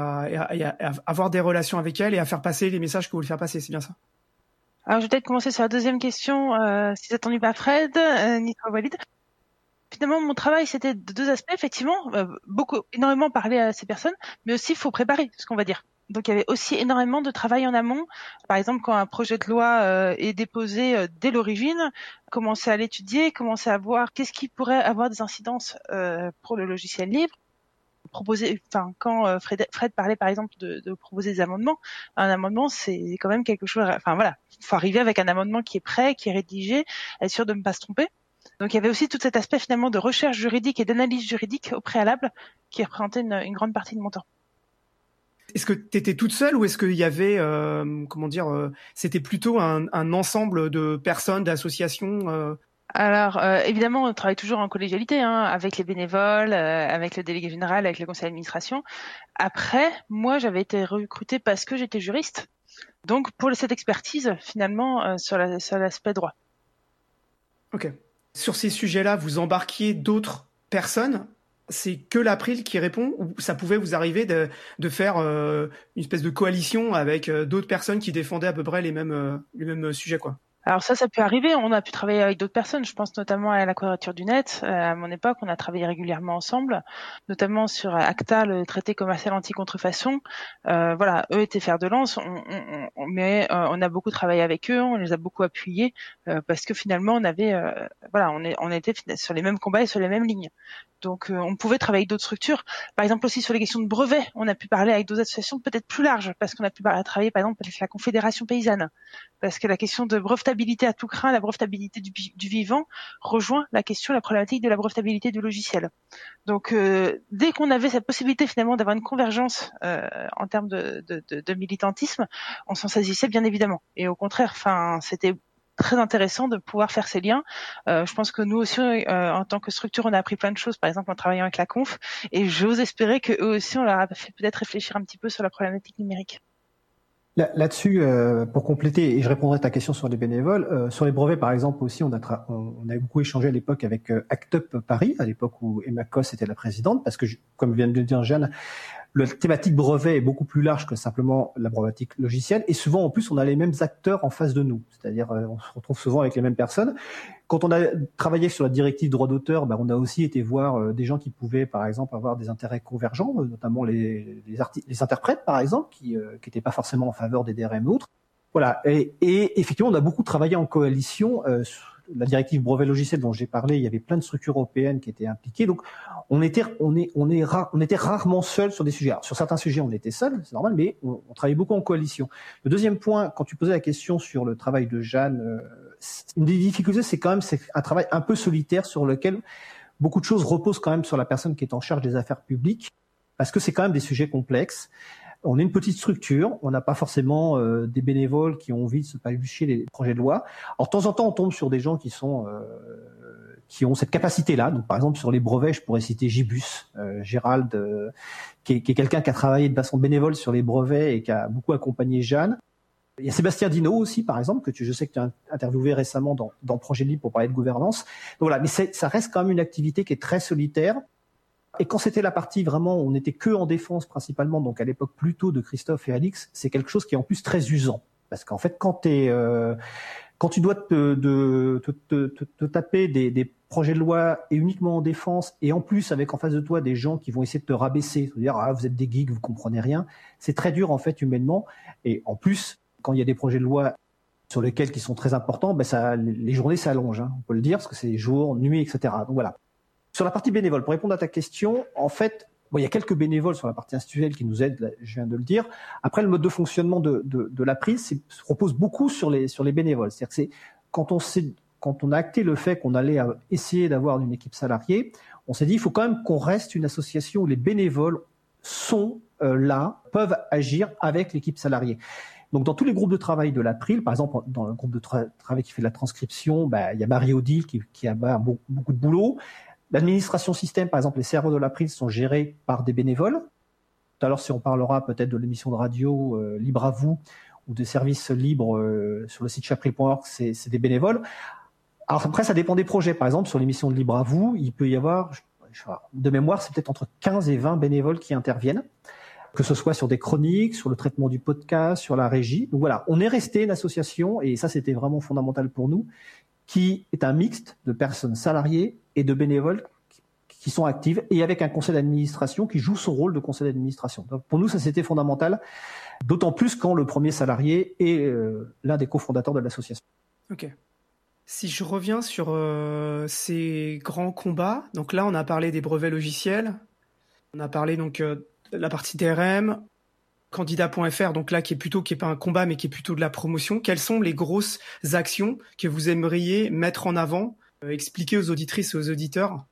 avoir des relations avec elles et à faire passer les messages que vous voulez faire passer. C'est bien ça?
Alors, je vais peut-être commencer sur la deuxième question, si ça t'ennuie pas, Fred, Nicolas, Walid. Finalement, mon travail, c'était de 2 aspects, effectivement. Énormément parler à ces personnes, mais aussi, il faut préparer ce qu'on va dire. Donc, il y avait aussi énormément de travail en amont. Par exemple, quand un projet de loi est déposé dès l'origine, commencer à l'étudier, commencer à voir qu'est-ce qui pourrait avoir des incidences pour le logiciel libre. Quand Fred parlait, par exemple, de proposer des amendements, un amendement, c'est quand même quelque chose. Enfin voilà, il faut arriver avec un amendement qui est prêt, qui est rédigé, être sûr de ne pas se tromper. Donc il y avait aussi tout cet aspect finalement de recherche juridique et d'analyse juridique au préalable qui représentait une grande partie de mon temps.
Est-ce que tu étais toute seule ou est-ce qu'il y avait, c'était plutôt un ensemble de personnes, d'associations
Alors, évidemment, on travaille toujours en collégialité, avec les bénévoles, avec le délégué général, avec le conseil d'administration. Après, moi, j'avais été recrutée parce que j'étais juriste. Donc, pour cette expertise, finalement, sur l'aspect droit.
Ok. Sur ces sujets-là, vous embarquiez d'autres personnes? C'est que l'April qui répond ou ça pouvait vous arriver de faire une espèce de coalition avec d'autres personnes qui défendaient à peu près les mêmes sujets, quoi?
Alors ça peut arriver. On a pu travailler avec d'autres personnes. Je pense notamment à la Quadrature du Net. À mon époque, on a travaillé régulièrement ensemble, notamment sur ACTA, le traité commercial anti-contrefaçon. Eux étaient fer de lance. Mais on a beaucoup travaillé avec eux. On les a beaucoup appuyés parce que finalement, on était sur les mêmes combats et sur les mêmes lignes. Donc, on pouvait travailler avec d'autres structures. Par exemple, aussi sur les questions de brevets, on a pu parler avec d'autres associations peut-être plus larges, parce qu'on a pu travailler, par exemple, avec la Confédération paysanne. Parce que la question de brevetabilité à tout crin, la brevetabilité du vivant, rejoint la problématique de la brevetabilité du logiciel. Donc, dès qu'on avait cette possibilité, finalement, d'avoir une convergence en termes de militantisme, on s'en saisissait bien évidemment. Et au contraire, c'était très intéressant de pouvoir faire ces liens. Je pense que nous aussi, en tant que structure, on a appris plein de choses, par exemple en travaillant avec la Conf, et j'ose espérer que eux aussi, on leur a fait peut-être réfléchir un petit peu sur la problématique numérique.
Là-dessus, pour compléter, et je répondrai à ta question sur les bénévoles, sur les brevets par exemple aussi, on a beaucoup échangé à l'époque avec Act Up Paris, à l'époque où Emma Coss était la présidente, parce que comme vient de le dire Jeanne, la thématique brevet est beaucoup plus large que simplement la problématique logicielle, et souvent en plus on a les mêmes acteurs en face de nous, c'est-à-dire on se retrouve souvent avec les mêmes personnes. Quand on a travaillé sur la directive droit d'auteur, on a aussi été voir des gens qui pouvaient par exemple avoir des intérêts convergents, notamment les interprètes par exemple, qui n'étaient pas forcément en faveur des DRM ou autres. Voilà, et effectivement on a beaucoup travaillé en coalition. La directive brevet logiciel dont j'ai parlé, il y avait plein de structures européennes qui étaient impliquées. Donc, on était rarement seuls sur des sujets. Alors, sur certains sujets, on était seuls, c'est normal, mais on travaillait beaucoup en coalition. Le deuxième point, quand tu posais la question sur le travail de Jeanne, une des difficultés, c'est un travail un peu solitaire sur lequel beaucoup de choses reposent quand même sur la personne qui est en charge des affaires publiques, parce que c'est quand même des sujets complexes. On est une petite structure, on n'a pas forcément des bénévoles qui ont envie de se palucher les projets de loi. Alors, de temps en temps, on tombe sur des gens qui ont cette capacité-là. Donc, par exemple, sur les brevets, je pourrais citer Gibus, Gérald, qui est quelqu'un qui a travaillé de façon bénévole sur les brevets et qui a beaucoup accompagné Jeanne. Il y a Sébastien Dino aussi, par exemple, que je sais que tu as interviewé récemment dans Projet Libre pour parler de gouvernance. Donc voilà, mais ça reste quand même une activité qui est très solitaire. Et quand c'était la partie vraiment, on n'était que en défense principalement, donc à l'époque plutôt de Christophe et Alix, c'est quelque chose qui est en plus très usant. Parce qu'en fait, quand tu dois te taper des projets de loi et uniquement en défense, et en plus avec en face de toi des gens qui vont essayer de te rabaisser, de dire vous êtes des geeks, vous comprenez rien, c'est très dur en fait humainement. Et en plus, quand il y a des projets de loi sur lesquels qui sont très importants, les journées s'allongent, on peut le dire, parce que c'est jour, nuit, etc. Donc voilà. Sur la partie bénévole, pour répondre à ta question, en fait, il y a quelques bénévoles sur la partie institutionnelle qui nous aident, je viens de le dire. Après, le mode de fonctionnement de l'April se repose beaucoup sur les bénévoles. C'est-à-dire que quand on a acté le fait qu'on allait essayer d'avoir une équipe salariée, on s'est dit il faut quand même qu'on reste une association où les bénévoles sont là, peuvent agir avec l'équipe salariée. Donc, dans tous les groupes de travail de l'April, par exemple, dans le groupe de travail qui fait de la transcription, il y a Marie-Odile qui a beaucoup de boulot. L'administration système, par exemple, les serveurs de l'April sont gérés par des bénévoles. Tout à l'heure, si on parlera peut-être de l'émission de radio Libre à vous ou des services libres sur le site chapril.org, c'est des bénévoles. Alors après, ça dépend des projets. Par exemple, sur l'émission de Libre à vous, il peut y avoir, de mémoire, c'est peut-être entre 15 et 20 bénévoles qui interviennent, que ce soit sur des chroniques, sur le traitement du podcast, sur la régie. Donc voilà, on est resté une association, et ça, c'était vraiment fondamental pour nous, qui est un mixte de personnes salariées et de bénévoles qui sont actives, et avec un conseil d'administration qui joue son rôle de conseil d'administration. Donc pour nous, ça c'était fondamental, d'autant plus quand le premier salarié est l'un des cofondateurs de l'association.
Ok. Si je reviens sur ces grands combats, donc là on a parlé des brevets logiciels, on a parlé donc de la partie DRM, candidat.fr, donc là qui est pas un combat mais qui est plutôt de la promotion. Quelles sont les grosses actions que vous aimeriez mettre en avant, expliquer aux auditrices et aux auditeurs,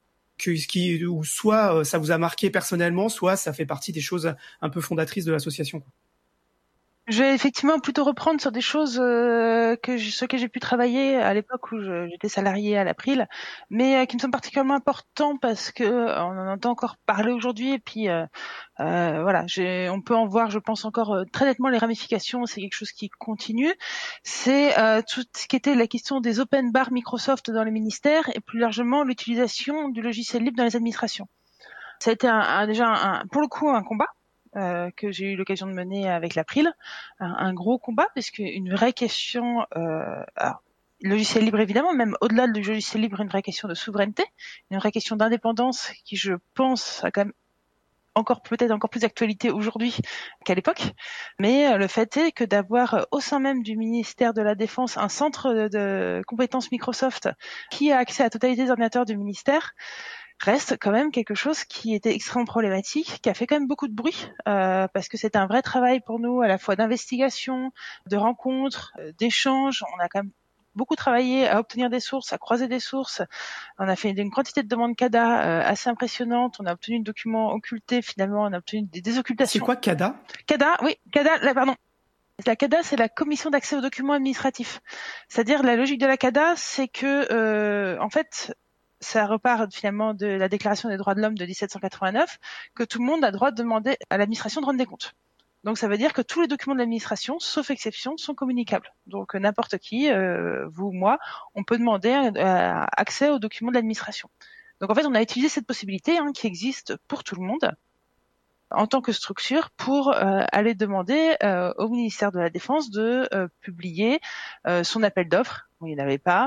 ou soit ça vous a marqué personnellement, soit ça fait partie des choses un peu fondatrices de l'association?
Je vais effectivement plutôt reprendre sur des choses sur lesquelles j'ai pu travailler à l'époque où j'étais salariée à l'April, mais qui me sont particulièrement importants parce que on en entend encore parler aujourd'hui, et puis voilà, on peut en voir, je pense, encore très nettement les ramifications. C'est quelque chose qui continue. C'est tout ce qui était la question des open bars Microsoft dans les ministères, et plus largement l'utilisation du logiciel libre dans les administrations. Ça a été déjà pour le coup un combat que j'ai eu l'occasion de mener avec l'April, un gros combat, parce qu'une vraie question, alors, logiciel libre évidemment, même au-delà du logiciel libre, une vraie question de souveraineté, une vraie question d'indépendance qui, je pense, a quand même peut-être encore plus d'actualité aujourd'hui qu'à l'époque. Mais le fait est que d'avoir au sein même du ministère de la Défense un centre de compétences Microsoft qui a accès à la totalité des ordinateurs du ministère reste quand même quelque chose qui était extrêmement problématique, qui a fait quand même beaucoup de bruit, parce que c'était un vrai travail pour nous, à la fois d'investigation, de rencontres, d'échanges. On a quand même beaucoup travaillé à obtenir des sources, à croiser des sources. On a fait une quantité de demandes CADA assez impressionnante. On a obtenu des documents occultés, finalement, on a obtenu des désoccultations.
C'est quoi CADA ?
CADA, oui, CADA, pardon. La CADA, c'est la commission d'accès aux documents administratifs. C'est-à-dire, la logique de la CADA, c'est que, en fait, ça repart finalement de la Déclaration des droits de l'homme de 1789, que tout le monde a droit de demander à l'administration de rendre des comptes. Donc ça veut dire que tous les documents de l'administration, sauf exception, sont communicables. Donc n'importe qui, vous ou moi, on peut demander accès aux documents de l'administration. Donc en fait, on a utilisé cette possibilité qui existe pour tout le monde en tant que structure pour aller demander au ministère de la Défense de publier son appel d'offres, où il n'y en avait pas,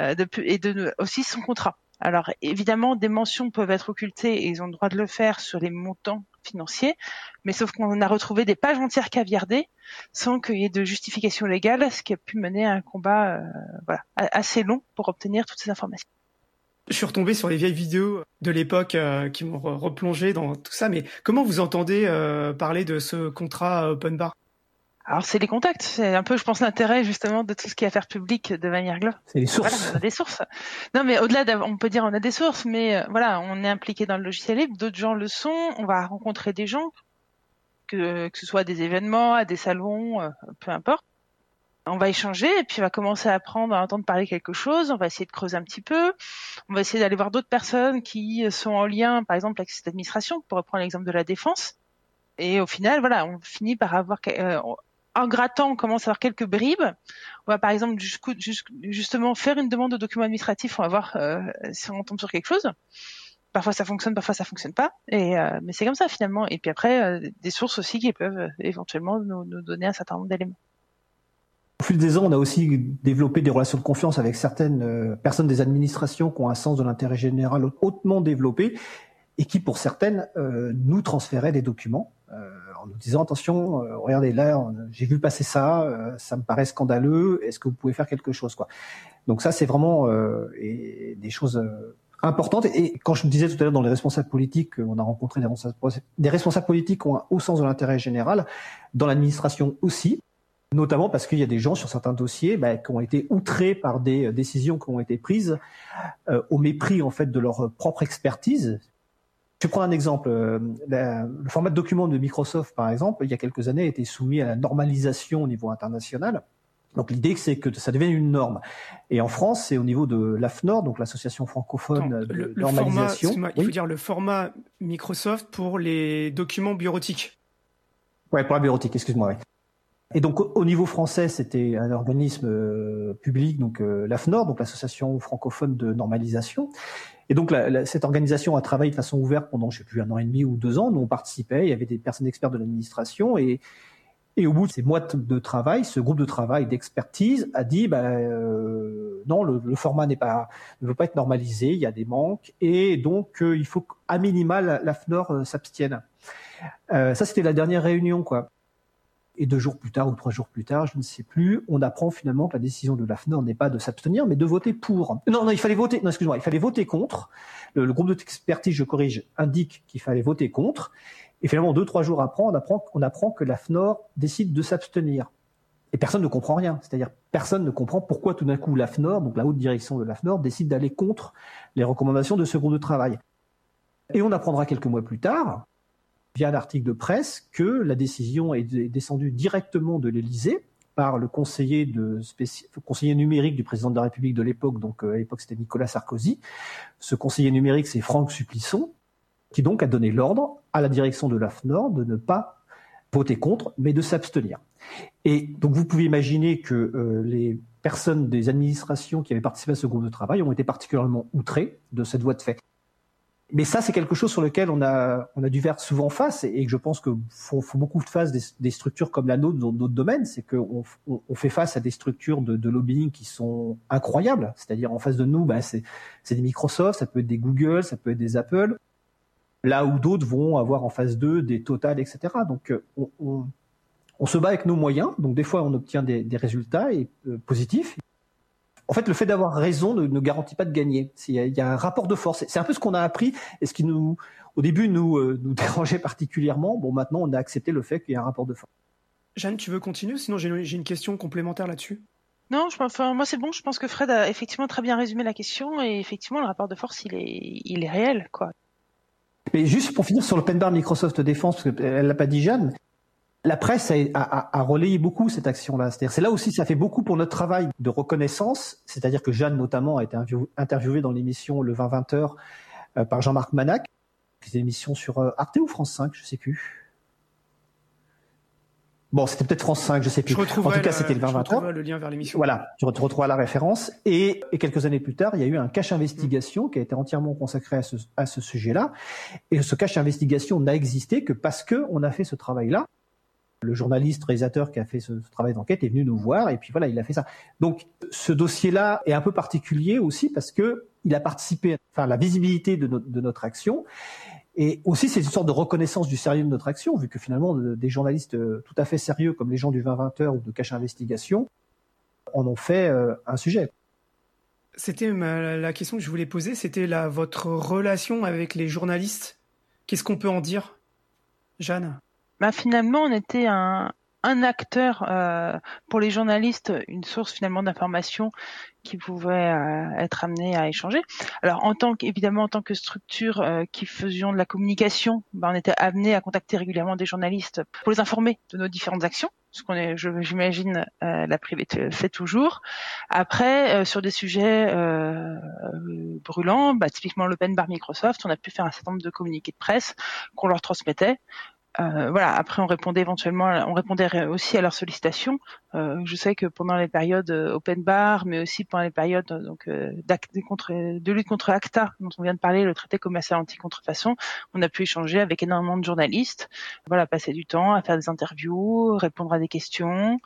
aussi son contrat. Alors évidemment, des mentions peuvent être occultées et ils ont le droit de le faire sur les montants financiers, mais sauf qu'on a retrouvé des pages entières caviardées sans qu'il y ait de justification légale, ce qui a pu mener à un combat assez long pour obtenir toutes ces informations.
Je suis retombé sur les vieilles vidéos de l'époque qui m'ont replongé dans tout ça, mais comment vous entendez parler de ce contrat open bar ?
Alors c'est les contacts, c'est un peu, je pense, l'intérêt justement de tout ce qui est affaires publiques de manière globale.
C'est les sources.
Voilà, on a des sources. Non, mais au-delà, on peut dire on a des sources, mais on est impliqué dans le logiciel libre, d'autres gens le sont, on va rencontrer des gens, que ce soit à des événements, à des salons, peu importe. On va échanger et puis on va commencer à entendre parler quelque chose, on va essayer de creuser un petit peu, on va essayer d'aller voir d'autres personnes qui sont en lien, par exemple, avec cette administration, pour reprendre l'exemple de la défense. Et au final, on finit par avoir... en grattant, on commence à avoir quelques bribes. On va par exemple justement faire une demande de document administratif. On va voir si on tombe sur quelque chose. Parfois ça fonctionne, parfois ça fonctionne pas. Mais c'est comme ça finalement. Et puis après, des sources aussi qui peuvent éventuellement nous donner un certain nombre d'éléments.
Au fil des ans, on a aussi développé des relations de confiance avec certaines personnes des administrations qui ont un sens de l'intérêt général hautement développé et qui, pour certaines, nous transféraient des documents. En nous disant attention, regardez là, j'ai vu passer ça, ça me paraît scandaleux, est-ce que vous pouvez faire quelque chose quoi. Donc ça c'est vraiment des choses importantes. Et quand je me disais tout à l'heure dans les responsables politiques, on a rencontré des responsables politiques qui ont un haut sens de l'intérêt général, dans l'administration aussi, notamment parce qu'il y a des gens sur certains dossiers qui ont été outrés par des décisions qui ont été prises au mépris en fait de leur propre expertise. Je prends un exemple. Le format de document de Microsoft, par exemple, il y a quelques années, a été soumis à la normalisation au niveau international. Donc l'idée, c'est que ça devienne une norme. Et en France, c'est au niveau de l'AFNOR, donc l'association francophone de normalisation.
Il faut dire le format Microsoft pour les documents bureautiques.
Ouais, pour la bureautique, excuse-moi. Ouais. Et donc au niveau français, c'était un organisme public, donc l'AFNOR, donc l'association francophone de normalisation. Et donc cette organisation a travaillé de façon ouverte pendant, je sais plus, 1 an et demi ou 2 ans. Nous on participait, il y avait des personnes expertes de l'administration et au bout de ces mois de travail, ce groupe de travail d'expertise a dit non, le format ne veut pas être normalisé, il y a des manques et donc il faut qu'à minima l'AFNOR s'abstienne. Ça c'était la dernière réunion quoi. Et 2 jours plus tard ou 3 jours plus tard, je ne sais plus, on apprend finalement que la décision de l'AFNOR n'est pas de s'abstenir, mais de voter pour. Non, il fallait voter. Non, excuse-moi, il fallait voter contre. Le groupe d'expertise, je corrige, indique qu'il fallait voter contre. Et finalement, 2-3 jours après, on apprend que l'AFNOR décide de s'abstenir. Et personne ne comprend rien. C'est-à-dire, personne ne comprend pourquoi tout d'un coup l'AFNOR, donc la haute direction de l'AFNOR, décide d'aller contre les recommandations de ce groupe de travail. Et on apprendra quelques mois plus tard, via un article de presse, que la décision est descendue directement de l'Élysée par le conseiller numérique du président de la République de l'époque, donc à l'époque c'était Nicolas Sarkozy. Ce conseiller numérique, c'est Franck Supplisson, qui donc a donné l'ordre à la direction de l'AFNOR de ne pas voter contre, mais de s'abstenir. Et donc vous pouvez imaginer que les personnes des administrations qui avaient participé à ce groupe de travail ont été particulièrement outrées de cette voie de fait. Mais ça, c'est quelque chose sur lequel on a dû faire souvent face et que je pense que faut beaucoup de face des structures comme la nôtre dans d'autres domaines. C'est qu'on fait face à des structures de lobbying qui sont incroyables. C'est-à-dire en face de nous, c'est des Microsoft, ça peut être des Google, ça peut être des Apple. Là où d'autres vont avoir en face d'eux des Total, etc. Donc on se bat avec nos moyens. Donc des fois, on obtient des résultats positifs. En fait, le fait d'avoir raison ne garantit pas de gagner. Il y a un rapport de force. C'est un peu ce qu'on a appris et ce qui au début, nous dérangeait particulièrement. Bon, maintenant, on a accepté le fait qu'il y a un rapport de force.
Jeanne, tu veux continuer? Sinon, j'ai une question complémentaire là-dessus.
Non, moi c'est bon. Je pense que Fred a effectivement très bien résumé la question et effectivement, le rapport de force, il est réel, quoi.
Mais juste pour finir sur l'open bar Microsoft Défense, parce qu'elle l'a pas dit, Jeanne. La presse a relayé beaucoup cette action-là. C'est là aussi, ça fait beaucoup pour notre travail de reconnaissance. C'est-à-dire que Jeanne, notamment, a été interviewée dans l'émission Le 20-20h par Jean-Marc Manac. C'est une émission sur Arte ou France 5, je sais plus. Bon, c'était peut-être France 5, je sais plus. En tout cas, c'était le 2023.
Le lien vers l'émission.
Voilà, tu retrouveras la référence. Et quelques années plus tard, il y a eu un cache investigation qui a été entièrement consacré à ce sujet-là. Et ce cache investigation n'a existé que parce que on a fait ce travail-là. Le journaliste réalisateur qui a fait ce travail d'enquête est venu nous voir et puis voilà, il a fait ça. Donc, ce dossier-là est un peu particulier aussi parce que il a participé à la visibilité de notre action. Et aussi, c'est une sorte de reconnaissance du sérieux de notre action, vu que finalement, des journalistes tout à fait sérieux, comme les gens du 20-20 ou de Cache Investigation, en ont fait un sujet.
C'était la question que je voulais poser, c'était votre relation avec les journalistes. Qu'est-ce qu'on peut en dire, Jeanne ?
Finalement, on était un acteur pour les journalistes, une source finalement d'information qui pouvait être amené à échanger. Alors en tant que structure qui faisions de la communication, on était amené à contacter régulièrement des journalistes pour les informer de nos différentes actions, ce j'imagine l'April fait toujours. Après sur des sujets brûlants, typiquement l'Open Bar Microsoft, on a pu faire un certain nombre de communiqués de presse qu'on leur transmettait. Après on répondait aussi à leurs sollicitations. Je sais que pendant les périodes open bar, mais aussi pendant les périodes de lutte contre ACTA, dont on vient de parler, le traité commercial anti-contrefaçon, on a pu échanger avec énormément de journalistes. Passer du temps à faire des interviews, répondre à des questions.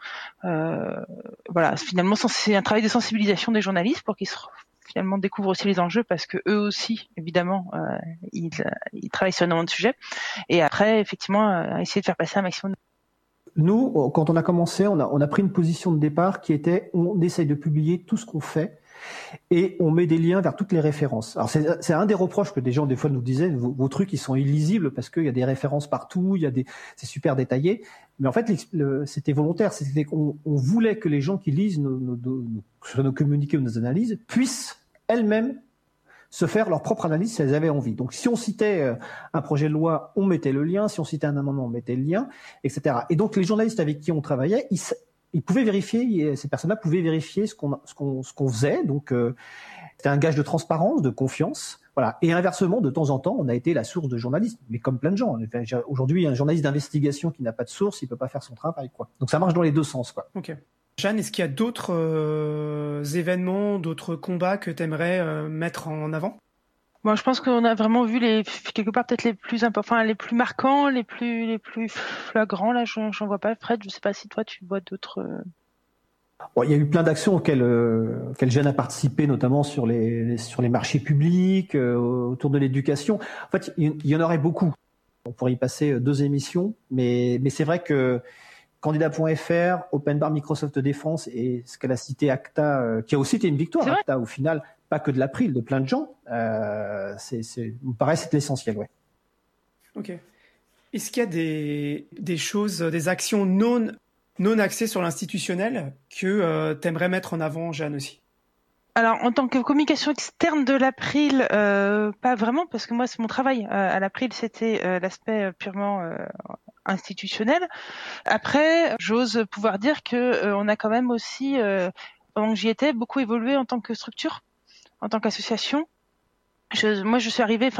Finalement, c'est un travail de sensibilisation des journalistes pour qu'ils finalement découvrent aussi les enjeux parce que eux aussi, évidemment, ils travaillent sur énormément de sujets. Et après, effectivement, essayer de faire passer un maximum.
Nous, quand on a commencé, on a pris une position de départ qui était on essaye de publier tout ce qu'on fait et on met des liens vers toutes les références. Alors c'est un des reproches que des gens des fois nous disaient, vos trucs ils sont illisibles parce qu'il y a des références partout, c'est super détaillé. Mais en fait, c'était volontaire, c'était qu'on voulait que les gens qui lisent nos communiqués ou nos analyses puissent elles-mêmes se faire leur propre analyse si elles avaient envie. Donc, si on citait un projet de loi, on mettait le lien. Si on citait un amendement, on mettait le lien, etc. Et donc, les journalistes avec qui on travaillait, ils pouvaient vérifier, ces personnes-là pouvaient vérifier ce qu'on faisait. Donc, c'était un gage de transparence, de confiance. Voilà. Et inversement, de temps en temps, on a été la source de journalistes, mais comme plein de gens. Aujourd'hui, un journaliste d'investigation qui n'a pas de source, il peut pas faire son travail, quoi. Donc, ça marche dans les deux sens, quoi.
Ok. Jeanne, est-ce qu'il y a d'autres événements, d'autres combats que tu aimerais mettre en avant ?
Je pense qu'on a vraiment vu quelque part peut-être les plus importants, les plus marquants, les plus flagrants. Là, j'en vois pas. Fred, je sais pas si toi tu vois d'autres.
Il y a eu plein d'actions auxquelles Jeanne a participé, notamment sur les marchés publics, autour de l'éducation. En fait, il y en aurait beaucoup. On pourrait y passer 2 émissions, mais c'est vrai que Candidat.fr, Open Bar Microsoft Défense et ce qu'elle a cité ACTA, qui a aussi été une victoire, ACTA au final, pas que de l'April, de plein de gens, me paraît c'est l'essentiel, ouais.
Ok. Est-ce qu'il y a des choses, des actions non axées sur l'institutionnel que tu aimerais mettre en avant, Jeanne, aussi ?
Alors, en tant que communication externe de l'April, pas vraiment, parce que moi, c'est mon travail. À l'April, c'était l'aspect purement institutionnel. Après, j'ose pouvoir dire que on a quand même aussi, pendant que j'y étais, beaucoup évolué en tant que structure, en tant qu'association. Moi, je suis arrivée,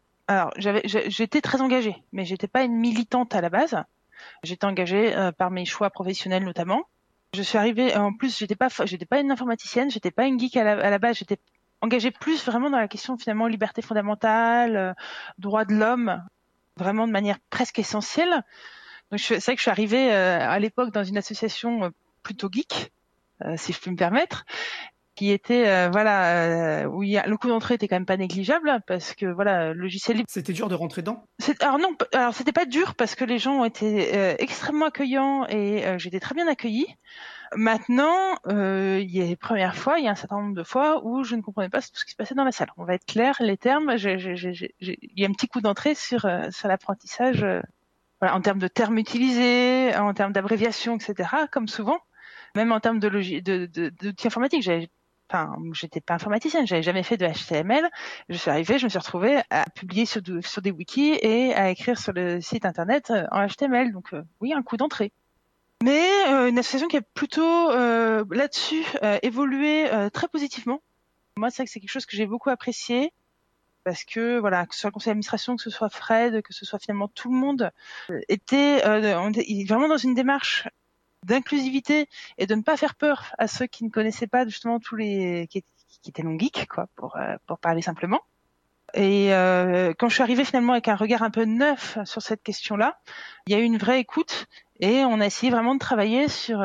j'étais très engagée, mais j'étais pas une militante à la base. J'étais engagée par mes choix professionnels notamment. Je suis arrivée, en plus, j'étais pas une informaticienne, j'étais pas une geek à la base, j'étais engagée plus vraiment dans la question finalement liberté fondamentale, droits de l'homme, vraiment de manière presque essentielle. Donc c'est vrai que je suis arrivée à l'époque dans une association plutôt geek, si je peux me permettre, qui était où le coût d'entrée était quand même pas négligeable parce que le logiciel libre.
C'était dur de rentrer dedans ?
Alors c'était pas dur parce que les gens ont été extrêmement accueillants et j'étais très bien accueillie. Maintenant, il y a les premières fois, il y a un certain nombre de fois où je ne comprenais pas tout ce qui se passait dans la salle. On va être clair, les termes, il y a un petit coup d'entrée sur l'apprentissage, en termes de termes utilisés, en termes d'abréviation, etc. Comme souvent, même en termes d'outils informatiques. J'étais pas informaticienne, j'avais jamais fait de HTML. Je suis arrivée, je me suis retrouvée à publier sur des wikis et à écrire sur le site internet en HTML. Donc oui, un coup d'entrée. Mais une association qui a plutôt là-dessus évolué très positivement. Moi, c'est vrai que c'est quelque chose que j'ai beaucoup apprécié. parce que voilà, que ce soit le conseil d'administration, que ce soit Fred, que ce soit finalement tout le monde, était vraiment dans une démarche d'inclusivité et de ne pas faire peur à ceux qui ne connaissaient pas justement tous les qui étaient non-geeks, quoi, pour parler simplement. Et quand je suis arrivée finalement avec un regard un peu neuf sur cette question-là, il y a eu une vraie écoute et on a essayé vraiment de travailler sur,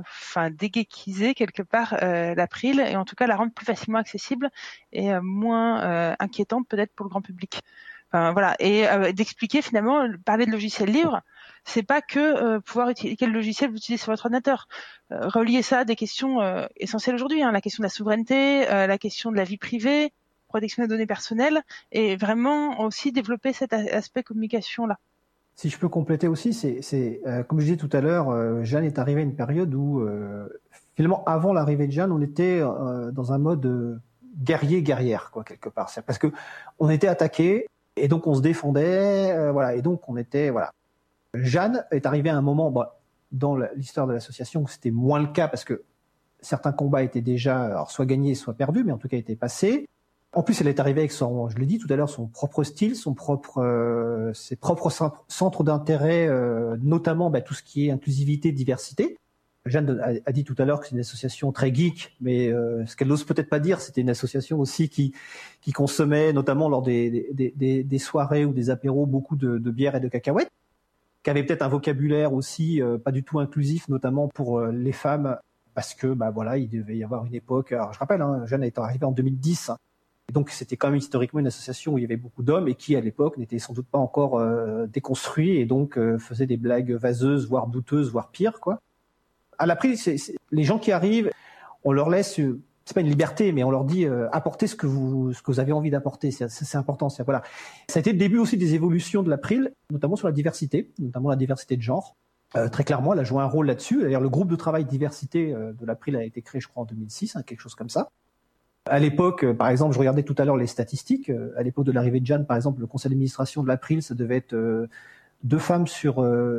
dégeekiser quelque part l'April et en tout cas la rendre plus facilement accessible et moins inquiétante peut-être pour le grand public. Enfin, voilà, et d'expliquer finalement, parler de logiciels libres, c'est pas que pouvoir utiliser quel logiciel vous utilisez sur votre ordinateur. Relier ça à des questions essentielles aujourd'hui, la question de la souveraineté, la question de la vie privée, protection des données personnelles, et vraiment aussi développer cet aspect communication-là.
Si je peux compléter aussi, c'est comme je disais tout à l'heure, Jeanne est arrivée à une période où, finalement, avant l'arrivée de Jeanne, on était dans un mode guerrier-guerrière, quoi, quelque part. C'est parce que on était attaqué, et donc on se défendait, voilà, et donc on était, voilà. Jeanne est arrivée à un moment, dans l'histoire de l'association, où c'était moins le cas, parce que certains combats étaient déjà, alors, soit gagnés, soit perdus, mais en tout cas étaient passés. En plus, elle est arrivée avec son, je l'ai dit tout à l'heure, son propre style, ses propres centres d'intérêt, notamment tout ce qui est inclusivité, diversité. Jeanne a dit tout à l'heure que c'est une association très geek, mais ce qu'elle n'ose peut-être pas dire, c'était une association aussi qui consommait, notamment lors des soirées ou des apéros, beaucoup de bière et de cacahuètes, qui avait peut-être un vocabulaire aussi pas du tout inclusif, notamment pour les femmes, parce que il devait y avoir une époque. Alors je rappelle, Jeanne est arrivée en 2010. Et donc c'était quand même historiquement une association où il y avait beaucoup d'hommes et qui à l'époque n'était sans doute pas encore déconstruit et donc faisait des blagues vaseuses, voire douteuses, voire pire, quoi. À l'April, les gens qui arrivent, on leur laisse, c'est pas une liberté, mais on leur dit apportez ce que vous avez envie d'apporter. C'est important. Voilà. Ça a été le début aussi des évolutions de l'April, notamment sur la diversité de genre. Très clairement, elle a joué un rôle là-dessus. D'ailleurs, le groupe de travail diversité de l'April a été créé, je crois, en 2006, quelque chose comme ça. À l'époque, par exemple, je regardais tout à l'heure les statistiques. À l'époque de l'arrivée de Jeanne, par exemple, le conseil d'administration de l'April, ça devait être 2 femmes sur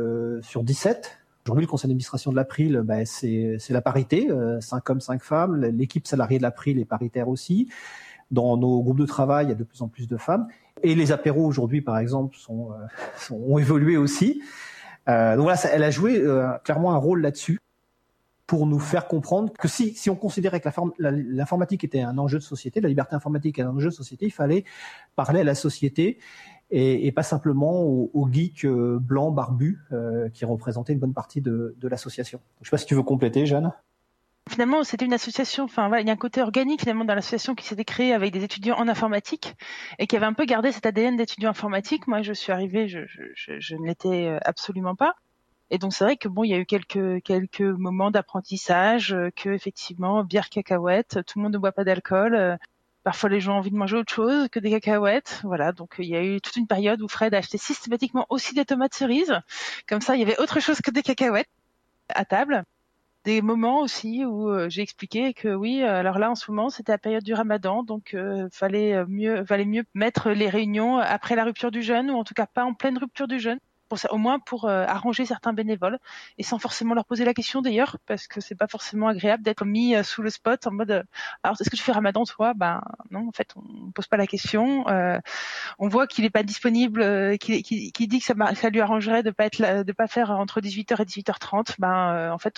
17. Aujourd'hui, le conseil d'administration de l'April, c'est la parité, 5 hommes, 5 femmes. L'équipe salariée de l'April est paritaire aussi. Dans nos groupes de travail, il y a de plus en plus de femmes. Et les apéros aujourd'hui, par exemple, ont évolué aussi. Donc voilà, elle a joué clairement un rôle là-dessus, pour nous faire comprendre que si on considérait que l'informatique était un enjeu de société, la liberté informatique est un enjeu de société, il fallait parler à la société et pas simplement aux geeks blancs barbus qui représentaient une bonne partie de l'association. Je ne sais pas si tu veux compléter, Jeanne.
Finalement, c'était une association, il y a un côté organique finalement dans l'association qui s'était créée avec des étudiants en informatique et qui avait un peu gardé cet ADN d'étudiant informatique. Moi, je suis arrivée, je ne l'étais absolument pas. Et donc c'est vrai que il y a eu quelques moments d'apprentissage, que effectivement bière, cacahuètes, tout le monde ne boit pas d'alcool. Parfois les gens ont envie de manger autre chose que des cacahuètes. Voilà, donc il y a eu toute une période où Fred a acheté systématiquement aussi des tomates cerises. Comme ça, il y avait autre chose que des cacahuètes à table. Des moments aussi où j'ai expliqué que oui, alors là en ce moment c'était la période du Ramadan, donc valait mieux mettre les réunions après la rupture du jeûne ou en tout cas pas en pleine rupture du jeûne. Au moins pour arranger certains bénévoles et sans forcément leur poser la question d'ailleurs, parce que c'est pas forcément agréable d'être mis sous le spot en mode alors est-ce que tu fais Ramadan toi? Non, en fait on pose pas la question. On voit qu'il est pas disponible, qu'il dit que ça lui arrangerait de pas faire entre 18h et 18h30. En fait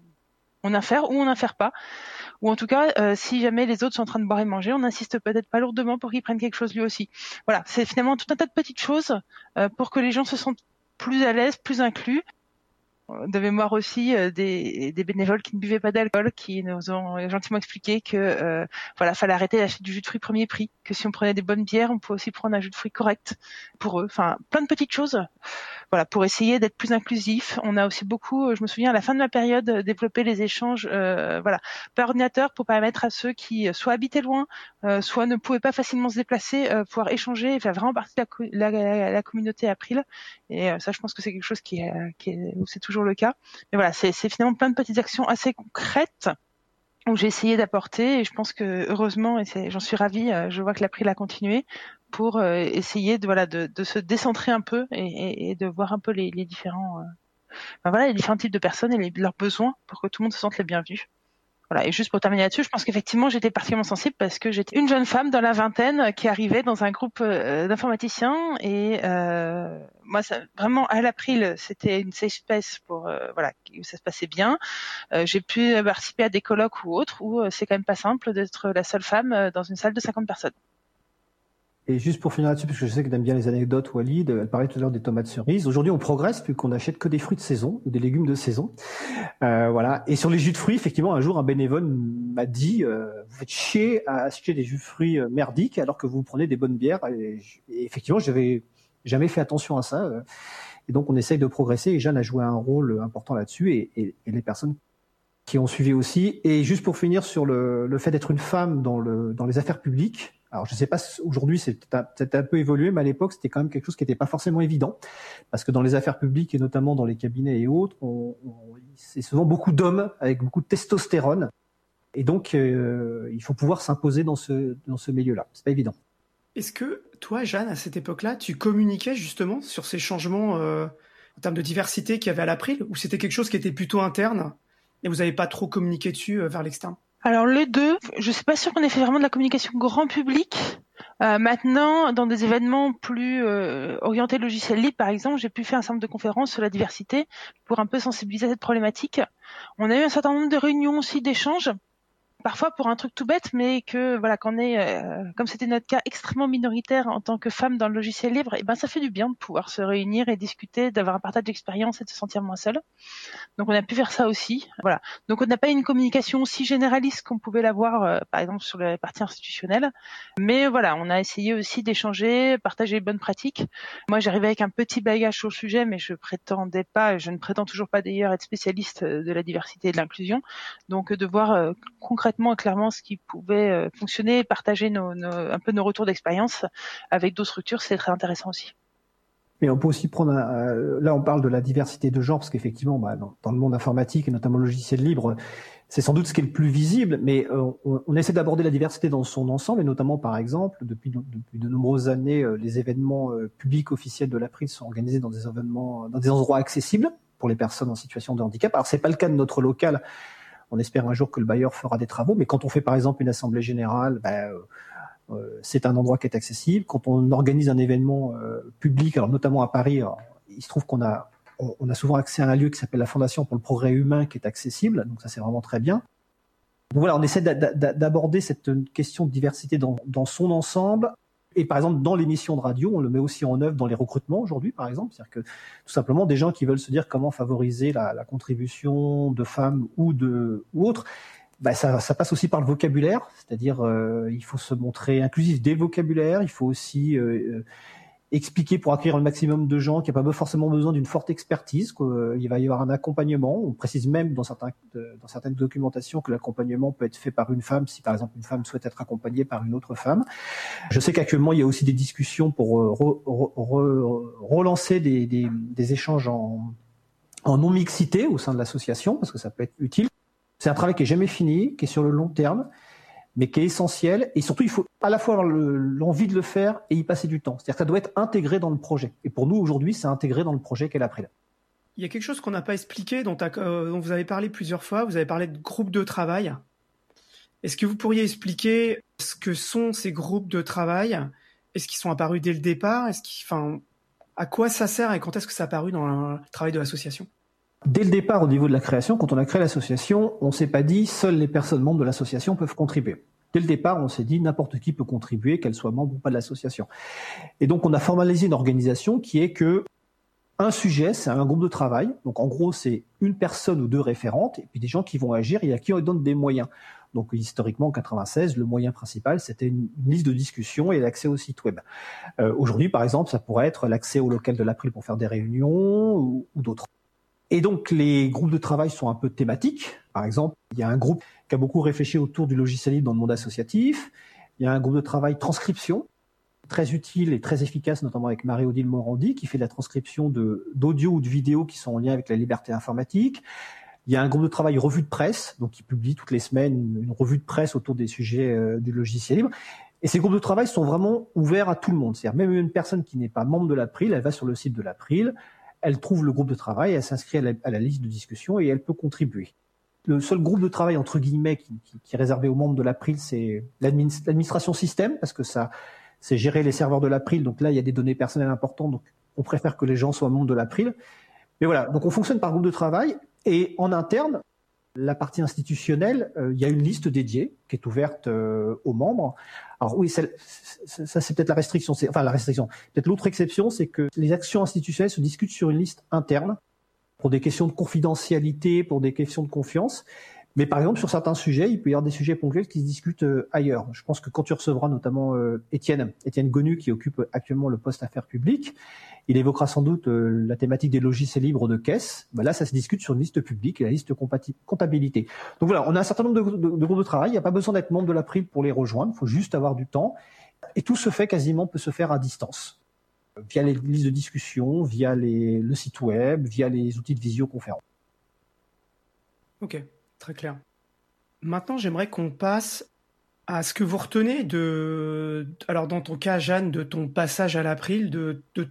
on infère ou on n'infère pas, ou en tout cas si jamais les autres sont en train de boire et manger, on n'insiste peut-être pas lourdement pour qu'ils prennent quelque chose lui aussi. Voilà, c'est finalement tout un tas de petites choses pour que les gens se sentent plus à l'aise, plus inclus. De mémoire aussi des bénévoles qui ne buvaient pas d'alcool, qui nous ont gentiment expliqué que fallait arrêter d'acheter du jus de fruits premier prix, que si on prenait des bonnes bières, on pouvait aussi prendre un jus de fruits correct pour eux. Enfin, plein de petites choses. Voilà, pour essayer d'être plus inclusif. On a aussi beaucoup, je me souviens à la fin de ma période, développé les échanges par ordinateur pour permettre à ceux qui soit habitaient loin, soit ne pouvaient pas facilement se déplacer, pouvoir échanger et faire vraiment partie de la communauté April. Et ça, je pense que c'est quelque chose qui est où c'est toujours le cas. Mais voilà, c'est finalement plein de petites actions assez concrètes où j'ai essayé d'apporter, et je pense que heureusement, et j'en suis ravie, je vois que l'April a continué pour essayer de se décentrer un peu et de voir un peu les différents les différents types de personnes et leurs besoins pour que tout le monde se sente les bienvenus. Voilà. Et juste pour terminer là-dessus, je pense qu'effectivement, j'étais particulièrement sensible parce que j'étais une jeune femme dans la vingtaine qui arrivait dans un groupe d'informaticiens et moi, vraiment à l'April, c'était une safe space pour où ça se passait bien. J'ai pu participer à des colloques ou autres où c'est quand même pas simple d'être la seule femme dans une salle de 50 personnes.
Et juste pour finir là-dessus, parce que je sais que t'aimes bien les anecdotes, Walid, elle parlait tout à l'heure des tomates cerises. Aujourd'hui, on progresse puisqu'on n'achète que des fruits de saison ou des légumes de saison. Voilà. Et sur les jus de fruits, effectivement, un jour, un bénévole m'a dit vous faites chier à acheter des jus de fruits merdiques alors que vous prenez des bonnes bières. Et effectivement, j'avais jamais fait attention à ça. Et donc, on essaye de progresser. Et Jeanne a joué un rôle important là-dessus et les personnes qui ont suivi aussi. Et juste pour finir sur le fait d'être une femme dans les affaires publiques. Alors, je ne sais pas, aujourd'hui, c'est peut-être un peu évolué, mais à l'époque, c'était quand même quelque chose qui n'était pas forcément évident. Parce que dans les affaires publiques, et notamment dans les cabinets et autres, c'est souvent beaucoup d'hommes avec beaucoup de testostérone. Et donc, il faut pouvoir s'imposer dans ce milieu-là. C'est pas évident.
Est-ce que toi, Jeanne, à cette époque-là, tu communiquais justement sur ces changements en termes de diversité qu'il y avait à l'April, ou c'était quelque chose qui était plutôt interne et vous n'avez pas trop communiqué dessus vers l'externe?
Alors les deux, je suis pas sûre qu'on ait fait vraiment de la communication grand public. Maintenant, dans des événements plus orientés logiciel libre, par exemple, j'ai pu faire un certain nombre de conférences sur la diversité pour un peu sensibiliser à cette problématique. On a eu un certain nombre de réunions aussi, d'échanges, parfois pour un truc tout bête, mais que qu'on est, comme c'était notre cas, extrêmement minoritaire en tant que femme dans le logiciel libre, et ben ça fait du bien de pouvoir se réunir et discuter, d'avoir un partage d'expérience et de se sentir moins seule. Donc on a pu faire ça aussi. Voilà. Donc on n'a pas une communication aussi généraliste qu'on pouvait l'avoir, par exemple sur la partie institutionnelle, mais voilà, on a essayé aussi d'échanger, partager les bonnes pratiques. Moi j'arrivais avec un petit bagage sur le sujet, mais je ne prétends toujours pas d'ailleurs être spécialiste de la diversité et de l'inclusion. Donc de voir concrètement et clairement ce qui pouvait fonctionner, partager un peu nos retours d'expérience avec d'autres structures, c'est très intéressant aussi.
Mais on peut aussi prendre, là on parle de la diversité de genre, parce qu'effectivement, dans le monde informatique et notamment le logiciel libre, c'est sans doute ce qui est le plus visible, mais on essaie d'aborder la diversité dans son ensemble, et notamment par exemple, depuis de nombreuses années, les événements publics officiels de l'April sont organisés dans des endroits accessibles pour les personnes en situation de handicap. Alors c'est pas le cas de notre local. On espère un jour que le bailleur fera des travaux, mais quand on fait par exemple une assemblée générale, c'est un endroit qui est accessible. Quand on organise un événement public, alors notamment à Paris, il se trouve qu'on a souvent accès à un lieu qui s'appelle la Fondation pour le Progrès Humain, qui est accessible, donc ça c'est vraiment très bien. Donc voilà, on essaie d'aborder cette question de diversité dans son ensemble. Et par exemple, dans l'émission de radio, on le met aussi en œuvre dans les recrutements aujourd'hui, par exemple. C'est-à-dire que tout simplement, des gens qui veulent se dire comment favoriser la contribution de femmes ou autres, ça passe aussi par le vocabulaire. C'est-à-dire, il faut se montrer inclusif dès le vocabulaire. Il faut aussi expliquer pour accueillir le maximum de gens qui n'ont pas forcément besoin d'une forte expertise, qu'il va y avoir un accompagnement. On précise même dans certaines documentations que l'accompagnement peut être fait par une femme si par exemple une femme souhaite être accompagnée par une autre femme. Je sais qu'actuellement il y a aussi des discussions pour relancer des échanges en non-mixité au sein de l'association, parce que ça peut être utile. C'est un travail qui est jamais fini, qui est sur le long terme, mais qui est essentiel. Et surtout, il faut à la fois avoir l'envie de le faire et y passer du temps. C'est-à-dire que ça doit être intégré dans le projet. Et pour nous, aujourd'hui, c'est intégré dans le projet qu'est l'April.
Il y a quelque chose qu'on n'a pas expliqué, dont vous avez parlé plusieurs fois. Vous avez parlé de groupes de travail. Est-ce que vous pourriez expliquer ce que sont ces groupes de travail? Est-ce qu'ils sont apparus dès le départ? À quoi ça sert et quand est-ce que ça a apparu dans le travail de l'association?
Dès le départ, au niveau de la création, quand on a créé l'association, on s'est pas dit seules les personnes membres de l'association peuvent contribuer. Dès le départ, on s'est dit n'importe qui peut contribuer, qu'elle soit membre ou pas de l'association. Et donc, on a formalisé une organisation qui est que un sujet, c'est un groupe de travail. Donc, en gros, c'est une personne ou deux référentes et puis des gens qui vont agir et à qui on donne des moyens. Donc, historiquement, en 96, le moyen principal, c'était une liste de discussion et l'accès au site web. Aujourd'hui, par exemple, ça pourrait être l'accès au local de l'April pour faire des réunions ou d'autres. Et donc, les groupes de travail sont un peu thématiques. Par exemple, il y a un groupe qui a beaucoup réfléchi autour du logiciel libre dans le monde associatif. Il y a un groupe de travail transcription, très utile et très efficace, notamment avec Marie-Odile Morandi, qui fait de la transcription d'audio ou de vidéo qui sont en lien avec la liberté informatique. Il y a un groupe de travail revue de presse, donc qui publie toutes les semaines une revue de presse autour des sujets du logiciel libre. Et ces groupes de travail sont vraiment ouverts à tout le monde. C'est-à-dire même une personne qui n'est pas membre de l'April, elle va sur le site de l'April, elle trouve le groupe de travail, elle s'inscrit à la liste de discussion et elle peut contribuer. le seul groupe de travail entre guillemets qui est réservé aux membres de l'April, c'est l'administration système, parce que ça, c'est gérer les serveurs de l'April. Donc là, il y a des données personnelles importantes, donc on préfère que les gens soient membres de l'April. Mais voilà, donc on fonctionne par groupe de travail, et en interne, la partie institutionnelle, il y a une liste dédiée qui est ouverte aux membres. Alors oui, ça c'est peut-être la restriction. Peut-être l'autre exception, c'est que les actions institutionnelles se discutent sur une liste interne pour des questions de confidentialité, pour des questions de confiance. Mais par exemple, sur certains sujets, il peut y avoir des sujets ponctuels qui se discutent ailleurs. Je pense que quand tu recevras notamment Étienne Gonu, qui occupe actuellement le poste Affaires publiques, il évoquera sans doute la thématique des logiciels libres de caisse. Là, ça se discute sur une liste publique, la liste comptabilité. Donc voilà, on a un certain nombre de groupes de travail. Il n'y a pas besoin d'être membre de l'April pour les rejoindre. Il faut juste avoir du temps. Et tout se fait peut se faire à distance, via les listes de discussion, via le site web, via les outils de visioconférence.
Ok, très clair. Maintenant, j'aimerais qu'on passe à ce que vous retenez alors dans ton cas, Jeanne, de ton passage à l'April, de tout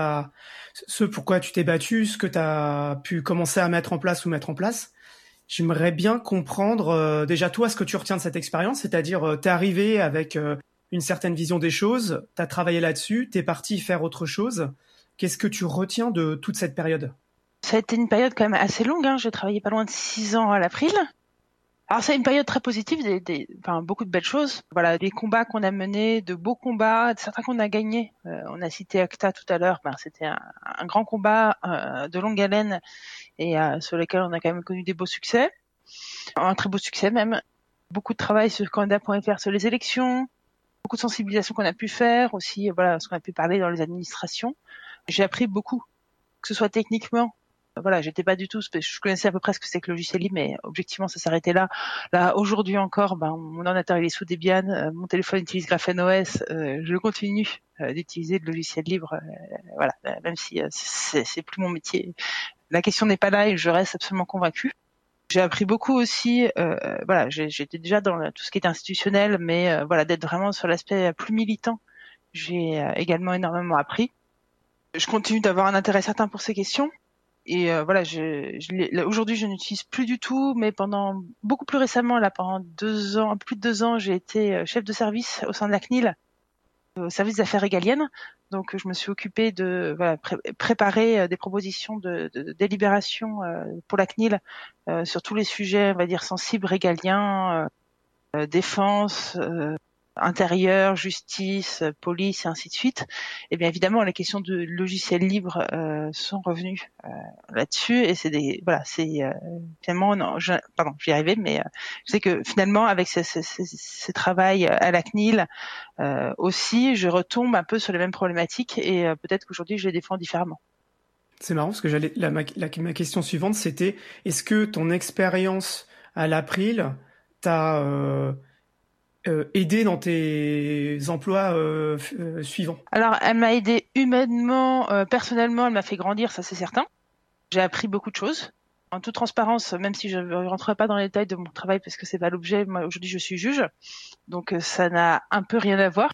ce pourquoi tu t'es battu, ce que tu as pu commencer à mettre en place ou mettre en place. J'aimerais bien comprendre déjà toi ce que tu retiens de cette expérience, c'est-à-dire t'es arrivé avec une certaine vision des choses, t'as travaillé là-dessus, t'es parti faire autre chose. Qu'est-ce que tu retiens de toute cette période ?
Ça a été une période quand même assez longue, hein. J'ai travaillé pas loin de 6 ans à l'April. Alors c'est une période très positive, beaucoup de belles choses. Voilà, des combats qu'on a menés, de beaux combats, certains qu'on a gagnés. On a cité Acta tout à l'heure. C'était un grand combat de longue haleine et sur lequel on a quand même connu des beaux succès, un très beau succès même. Beaucoup de travail sur candidat.fr sur les élections, beaucoup de sensibilisation qu'on a pu faire aussi. Voilà, ce qu'on a pu parler dans les administrations. J'ai appris beaucoup, que ce soit techniquement. Voilà, j'étais pas du tout, je connaissais à peu près ce que c'est que le logiciel libre, mais objectivement, ça s'arrêtait là. Là, aujourd'hui encore, mon ordinateur, il est sous Debian, mon téléphone utilise GrapheneOS, je continue d'utiliser le logiciel libre, voilà, même si c'est plus mon métier. La question n'est pas là et je reste absolument convaincue. J'ai appris beaucoup aussi, voilà, j'étais déjà dans tout ce qui est institutionnel, mais voilà, d'être vraiment sur l'aspect plus militant, j'ai également énormément appris. Je continue d'avoir un intérêt certain pour ces questions. Et voilà, aujourd'hui je n'utilise plus du tout, mais beaucoup plus récemment, là, pendant 2 ans, plus de 2 ans, j'ai été chef de service au sein de la CNIL, au service des affaires régaliennes. Donc je me suis occupée de préparer des propositions de délibération pour la CNIL sur tous les sujets, on va dire sensibles, régaliens, défense, intérieur, justice, police et ainsi de suite. Et bien évidemment, les questions de logiciels libres sont revenues là-dessus. Et finalement, je vais y arriver, mais je sais que finalement, avec ce travail à la CNIL aussi, je retombe un peu sur les mêmes problématiques et peut-être qu'aujourd'hui, je les défends différemment.
C'est marrant parce que ma question suivante, c'était est-ce que ton expérience à l'April t'a aider dans tes emplois suivants?
Alors, elle m'a aidé humainement, personnellement, elle m'a fait grandir, ça c'est certain. J'ai appris beaucoup de choses. En toute transparence, même si je ne rentrerai pas dans les détails de mon travail parce que c'est pas l'objet, moi aujourd'hui je suis juge, donc ça n'a un peu rien à voir.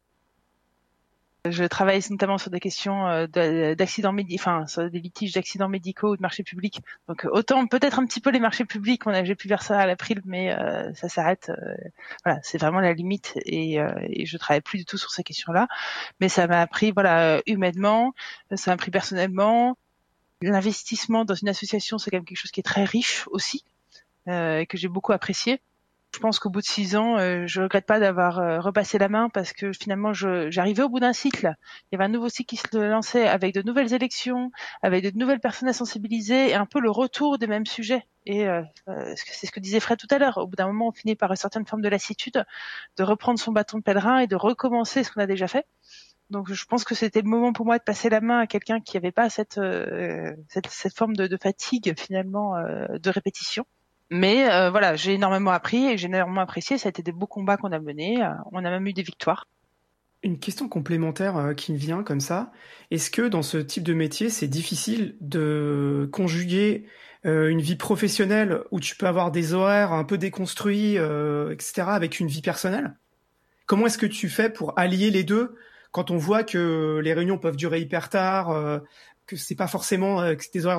Je travaille notamment sur des questions d'accidents sur des litiges d'accidents médicaux ou de marchés publics. Donc autant peut-être un petit peu les marchés publics, j'ai pu faire ça à l'April, mais ça s'arrête. Voilà, c'est vraiment la limite et je travaille plus du tout sur ces questions-là. Mais ça m'a appris, humainement, ça m'a appris personnellement. L'investissement dans une association, c'est quand même quelque chose qui est très riche aussi, que j'ai beaucoup apprécié. Je pense qu'au bout de 6 ans, je regrette pas d'avoir repassé la main parce que finalement, j'arrivais au bout d'un cycle. Il y avait un nouveau cycle qui se lançait avec de nouvelles élections, avec de nouvelles personnes à sensibiliser et un peu le retour des mêmes sujets. Et c'est ce que disait Fred tout à l'heure. Au bout d'un moment, on finit par une certaine forme de lassitude, de reprendre son bâton de pèlerin et de recommencer ce qu'on a déjà fait. Donc, je pense que c'était le moment pour moi de passer la main à quelqu'un qui n'avait pas cette forme de fatigue finalement de répétition. Mais j'ai énormément appris et j'ai énormément apprécié. Ça a été des beaux combats qu'on a menés. On a même eu des victoires.
Une question complémentaire qui me vient comme ça. Est-ce que dans ce type de métier, c'est difficile de conjuguer une vie professionnelle où tu peux avoir des horaires un peu déconstruits, etc., avec une vie personnelle ? Comment est-ce que tu fais pour allier les deux quand on voit que les réunions peuvent durer hyper tard, que c'est pas forcément des horaires de bureau, quoi ?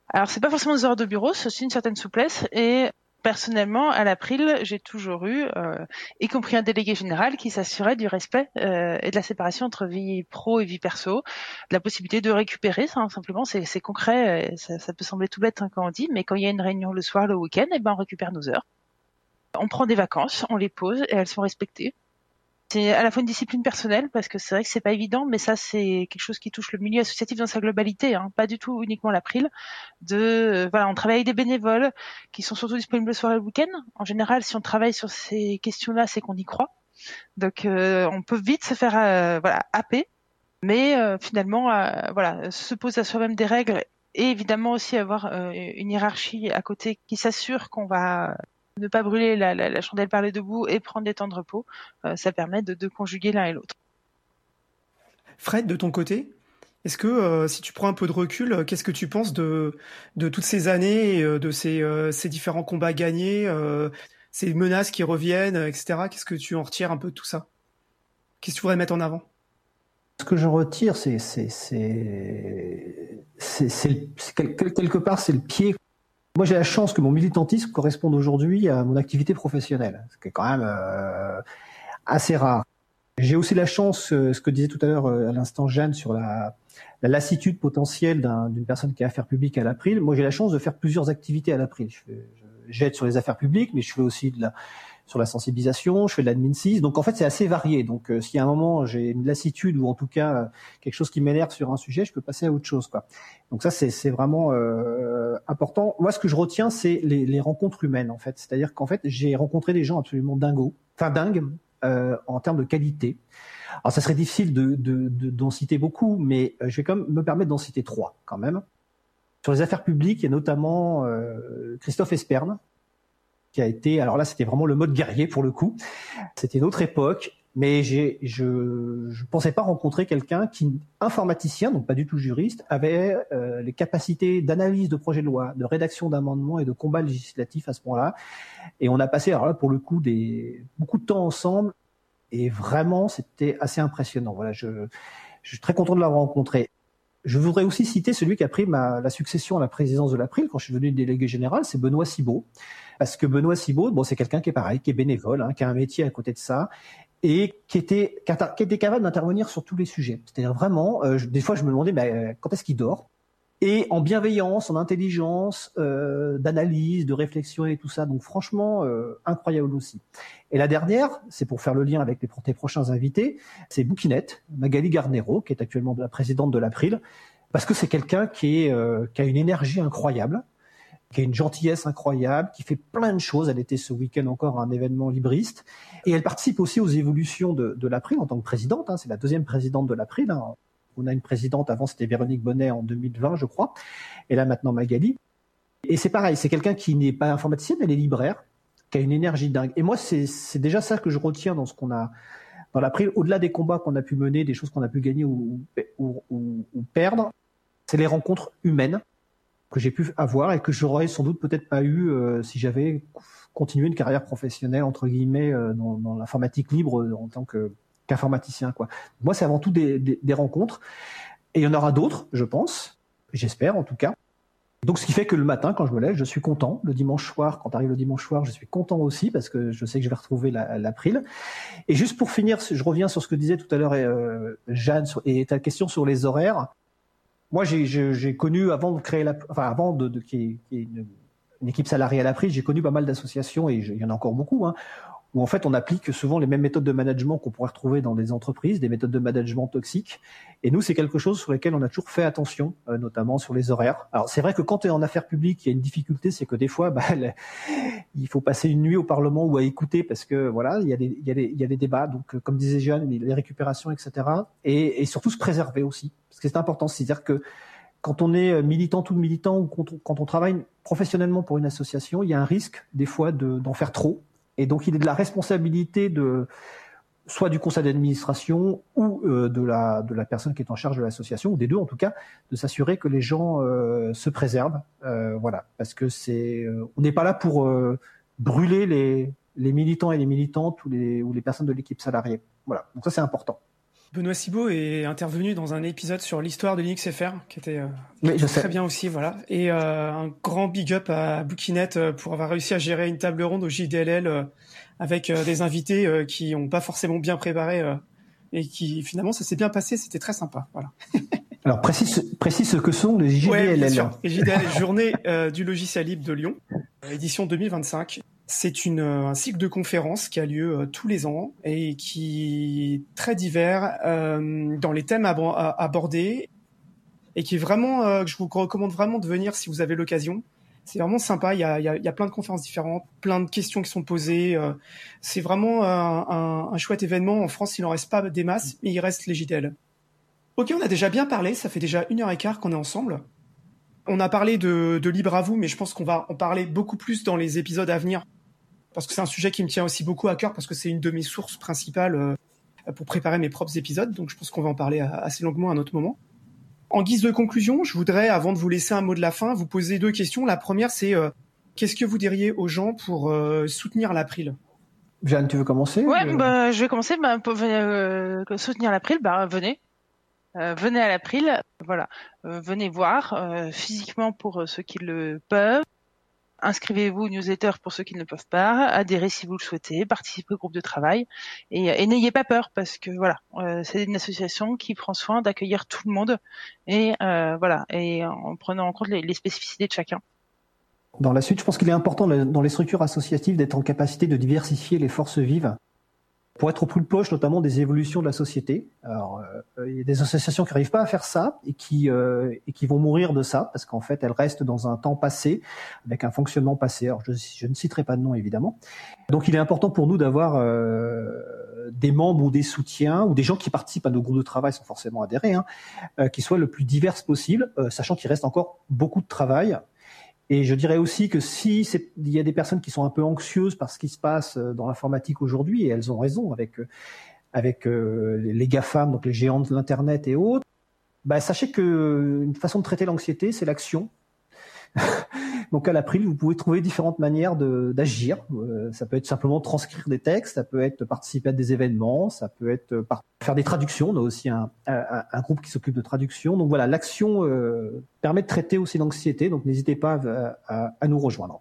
Alors, c'est pas forcément des heures de bureau, c'est aussi une certaine souplesse. Et personnellement, à l'April, j'ai toujours eu, y compris un délégué général, qui s'assurait du respect et de la séparation entre vie pro et vie perso, de la possibilité de récupérer, ça, hein, simplement, c'est concret. Ça peut sembler tout bête, hein, quand on dit, mais quand il y a une réunion le soir, le week-end, on récupère nos heures. On prend des vacances, on les pose et elles sont respectées. C'est à la fois une discipline personnelle, parce que c'est vrai que c'est pas évident, mais ça, c'est quelque chose qui touche le milieu associatif dans sa globalité, hein, pas du tout uniquement l'April. On travaille avec des bénévoles qui sont surtout disponibles le soir et le week-end. En général, si on travaille sur ces questions-là, c'est qu'on y croit. Donc, on peut vite se faire, happer. Mais finalement, se poser à soi-même des règles et évidemment aussi avoir une hiérarchie à côté qui s'assure qu'on va ne pas brûler la chandelle par les deux bouts et prendre des temps de repos, ça permet de conjuguer l'un et l'autre.
Fred, de ton côté, est-ce que si tu prends un peu de recul, qu'est-ce que tu penses de toutes ces années, de ces différents combats gagnés, ces menaces qui reviennent, etc. Qu'est-ce que tu en retires un peu de tout ça? Qu'est-ce que tu voudrais mettre en avant?
Ce que je retire, quelque part, c'est le pied. Moi, j'ai la chance que mon militantisme corresponde aujourd'hui à mon activité professionnelle, ce qui est quand même assez rare. J'ai aussi la chance, ce que disait tout à l'heure à l'instant Jeanne, sur la lassitude potentielle d'une personne qui est affaires publiques à l'April. Moi, j'ai la chance de faire plusieurs activités à l'April. J'aide sur les affaires publiques, mais je fais aussi sur la sensibilisation, je fais de l'admin 6. Donc en fait, c'est assez varié. Donc si à un moment j'ai une lassitude ou en tout cas quelque chose qui m'énerve sur un sujet, je peux passer à autre chose, quoi. Donc ça, c'est vraiment important. Moi, ce que je retiens, c'est les rencontres humaines, en fait. C'est-à-dire qu'en fait, j'ai rencontré des gens absolument dingues en termes de qualité. Alors ça serait difficile d'en citer beaucoup, mais je vais quand même me permettre d'en citer 3 quand même. Sur les affaires publiques, il y a notamment Christophe Esperne, qui a été, alors là c'était vraiment le mode guerrier pour le coup, c'était une autre époque, mais je pensais pas rencontrer quelqu'un qui, informaticien, donc pas du tout juriste, avait les capacités d'analyse de projets de loi, de rédaction d'amendements et de combat législatif à ce moment-là. Et on a passé, alors là pour le coup, beaucoup de temps ensemble, et vraiment c'était assez impressionnant. Voilà, je suis très content de l'avoir rencontré. Je voudrais aussi citer celui qui a pris la succession à la présidence de l'April quand je suis devenu délégué général, c'est Benoît Cibot. Parce que Benoît Cibot, c'est quelqu'un qui est pareil, qui est bénévole, hein, qui a un métier à côté de ça, et qui était capable d'intervenir sur tous les sujets. C'est-à-dire vraiment, des fois je me demandais quand est-ce qu'il dort, et en bienveillance, en intelligence, d'analyse, de réflexion et tout ça. Donc franchement, incroyable aussi. Et la dernière, c'est pour faire le lien avec tes prochains invités, c'est Bouquinette, Magali Garnero, qui est actuellement la présidente de l'April, parce que c'est quelqu'un qui a une énergie incroyable, qui a une gentillesse incroyable, qui fait plein de choses. Elle était ce week-end encore à un événement libriste. Et elle participe aussi aux évolutions de l'April en tant que présidente. Hein, c'est la deuxième présidente de l'April. Hein. On a une présidente, avant c'était Véronique Bonnet en 2020, je crois. Et là maintenant Magali. Et c'est pareil, c'est quelqu'un qui n'est pas informaticienne, elle est libraire, qui a une énergie dingue. Et moi, c'est déjà ça que je retiens dans ce qu'on a dans l'April, au-delà des combats qu'on a pu mener, des choses qu'on a pu gagner ou perdre, c'est les rencontres humaines que j'ai pu avoir et que j'aurais sans doute peut-être pas eu si j'avais continué une carrière professionnelle entre guillemets dans l'informatique libre en tant qu'informaticien, quoi. Moi, c'est avant tout des rencontres, et il y en aura d'autres, je pense, j'espère en tout cas. Donc, ce qui fait que le matin, quand je me lève, je suis content. Le dimanche soir, quand arrive le dimanche soir, je suis content aussi parce que je sais que je vais retrouver l'April. Et juste pour finir, je reviens sur ce que disait tout à l'heure Jeanne et ta question sur les horaires. Moi, j'ai connu, avant de créer avant qu'il y ait une équipe salariée à l'April, j'ai connu pas mal d'associations, et il y en a encore beaucoup, hein, où en fait on applique souvent les mêmes méthodes de management qu'on pourrait retrouver dans des entreprises, des méthodes de management toxiques. Et nous, c'est quelque chose sur lequel on a toujours fait attention, notamment sur les horaires. Alors c'est vrai que quand tu es en affaires publiques, il y a une difficulté, c'est que des fois, il faut passer une nuit au Parlement ou à écouter, parce que voilà, il y a des débats. Donc comme disait Jeanne, les récupérations, etc. Et surtout se préserver aussi, parce que c'est important. C'est-à-dire que quand on est militant ou quand on travaille professionnellement pour une association, il y a un risque des fois d'en faire trop. Et donc, il est de la responsabilité soit du conseil d'administration ou de la personne qui est en charge de l'association, ou des deux en tout cas, de s'assurer que les gens se préservent. Voilà, parce que on n'est pas là pour brûler les militants et les militantes ou les personnes de l'équipe salariée. Voilà, donc ça c'est important.
Benoît Cibot est intervenu dans un épisode sur l'histoire de Linux FR, qui était très bien aussi, voilà. Et un grand big up à Bookinette pour avoir réussi à gérer une table ronde au JDLL avec des invités qui n'ont pas forcément bien préparé et qui finalement ça s'est bien passé, c'était très sympa, voilà.
Alors précise ce que sont les JDLL.
Ouais, bien sûr. Les JDLL, Journée du logiciel libre de Lyon, édition 2025. C'est un cycle de conférences qui a lieu tous les ans et qui est très divers dans les thèmes abordés et qui est vraiment, que je vous recommande vraiment de venir si vous avez l'occasion. C'est vraiment sympa, il y a plein de conférences différentes, plein de questions qui sont posées. C'est vraiment un chouette événement. En France, il n'en reste pas des masses, mais il reste les JDL. Ok, on a déjà bien parlé, ça fait déjà 1h15 qu'on est ensemble. On a parlé de Libre à vous, mais je pense qu'on va en parler beaucoup plus dans les épisodes à venir. Parce que c'est un sujet qui me tient aussi beaucoup à cœur, parce que c'est une de mes sources principales pour préparer mes propres épisodes. Donc je pense qu'on va en parler assez longuement à un autre moment. En guise de conclusion, je voudrais, avant de vous laisser un mot de la fin, vous poser 2 questions. La première, c'est qu'est-ce que vous diriez aux gens pour soutenir l'April ?
Jeanne, tu veux commencer ?
Ouais, je vais commencer. Pour soutenir l'April, venez. Venez à l'April, voilà. Venez voir physiquement pour ceux qui le peuvent. Inscrivez-vous aux newsletters pour ceux qui ne le peuvent pas. Adhérez si vous le souhaitez. Participez au groupe de travail et n'ayez pas peur parce que voilà, c'est une association qui prend soin d'accueillir tout le monde et voilà, et en prenant en compte les spécificités de chacun.
Dans la suite, je pense qu'il est important dans les structures associatives d'être en capacité de diversifier les forces vives pour être au plus proche notamment des évolutions de la société. Alors, il y a des associations qui n'arrivent pas à faire ça et qui vont mourir de ça parce qu'en fait, elles restent dans un temps passé, avec un fonctionnement passé. Alors, je ne citerai pas de nom, évidemment. Donc, il est important pour nous d'avoir des membres ou des soutiens ou des gens qui participent à nos groupes de travail sans forcément adhérer, qui soient le plus divers possible, sachant qu'il reste encore beaucoup de travail. Et je dirais aussi que il y a des personnes qui sont un peu anxieuses par ce qui se passe dans l'informatique aujourd'hui, et elles ont raison avec les GAFAM, donc les géants de l'internet et autres, sachez que une façon de traiter l'anxiété, c'est l'action. Donc à l'April, vous pouvez trouver différentes manières d'agir. Ça peut être simplement transcrire des textes, ça peut être participer à des événements, ça peut être faire des traductions. On a aussi un groupe qui s'occupe de traduction. Donc voilà, l'action permet de traiter aussi l'anxiété. Donc n'hésitez pas à nous rejoindre.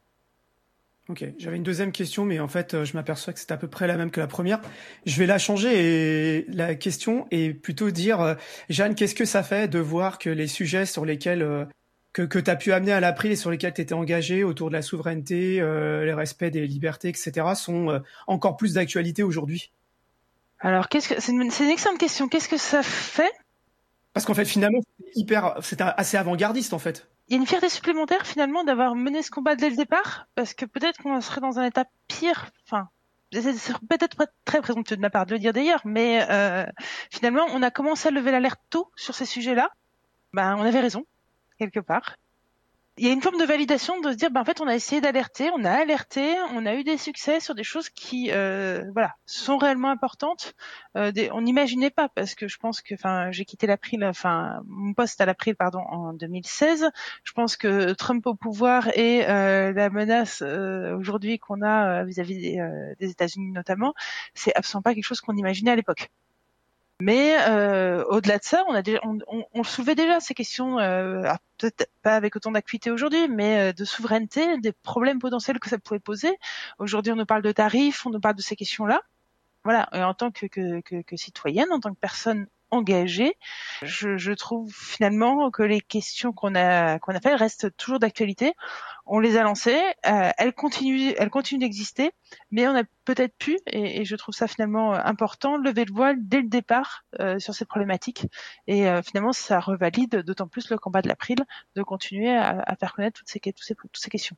Ok, j'avais une deuxième question, mais en fait, je m'aperçois que c'est à peu près la même que la première. Je vais la changer et la question est plutôt dire, Jeanne, qu'est-ce que ça fait de voir que les sujets sur lesquels que tu as pu amener à l'April et sur lesquels tu étais engagé autour de la souveraineté, le respect des libertés, etc., sont encore plus d'actualité aujourd'hui?
Alors, c'est une excellente question. Qu'est-ce que ça fait?
Parce qu'en fait, finalement, c'est assez avant-gardiste, en fait.
Il y a une fierté supplémentaire, finalement, d'avoir mené ce combat dès le départ, parce que peut-être qu'on serait dans un état pire, enfin, c'est peut-être pas très présomptueux de ma part de le dire d'ailleurs, mais finalement, on a commencé à lever l'alerte tôt sur ces sujets-là. On avait raison, quelque part. Il y a une forme de validation de se dire, en fait, on a essayé d'alerter, on a alerté, on a eu des succès sur des choses qui, sont réellement importantes. On n'imaginait pas, parce que je pense que, j'ai quitté l'April, mon poste à l'April, en 2016. Je pense que Trump au pouvoir et la menace aujourd'hui qu'on a vis-à-vis des États-Unis notamment, c'est absolument pas quelque chose qu'on imaginait à l'époque. Mais au-delà de ça, on soulevait déjà ces questions, peut-être pas avec autant d'acuité aujourd'hui, mais de souveraineté, des problèmes potentiels que ça pouvait poser. Aujourd'hui, on nous parle de tarifs, on nous parle de ces questions-là. Voilà, et en tant que citoyenne, en tant que personne engagée, je trouve finalement que les questions qu'on a faites restent toujours d'actualité. On les a lancées, elles continuent d'exister, mais on a peut-être pu, et je trouve ça finalement important, lever le voile dès le départ sur ces problématiques. Et finalement, ça revalide d'autant plus le combat de l'April de continuer à faire connaître toutes ces questions.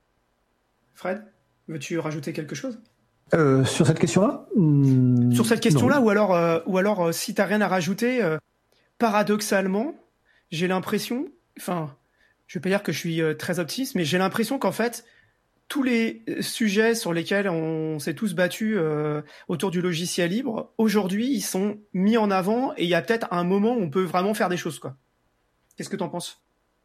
Fred, veux-tu rajouter quelque chose ?
Sur cette question-là
Sur cette question-là, ou alors si t'as rien à rajouter, paradoxalement, j'ai l'impression, je vais pas dire que je suis très optimiste, mais j'ai l'impression qu'en fait, tous les sujets sur lesquels on s'est tous battus autour du logiciel libre, aujourd'hui, ils sont mis en avant et il y a peut-être un moment où on peut vraiment faire des choses, quoi. Qu'est-ce que t'en penses ?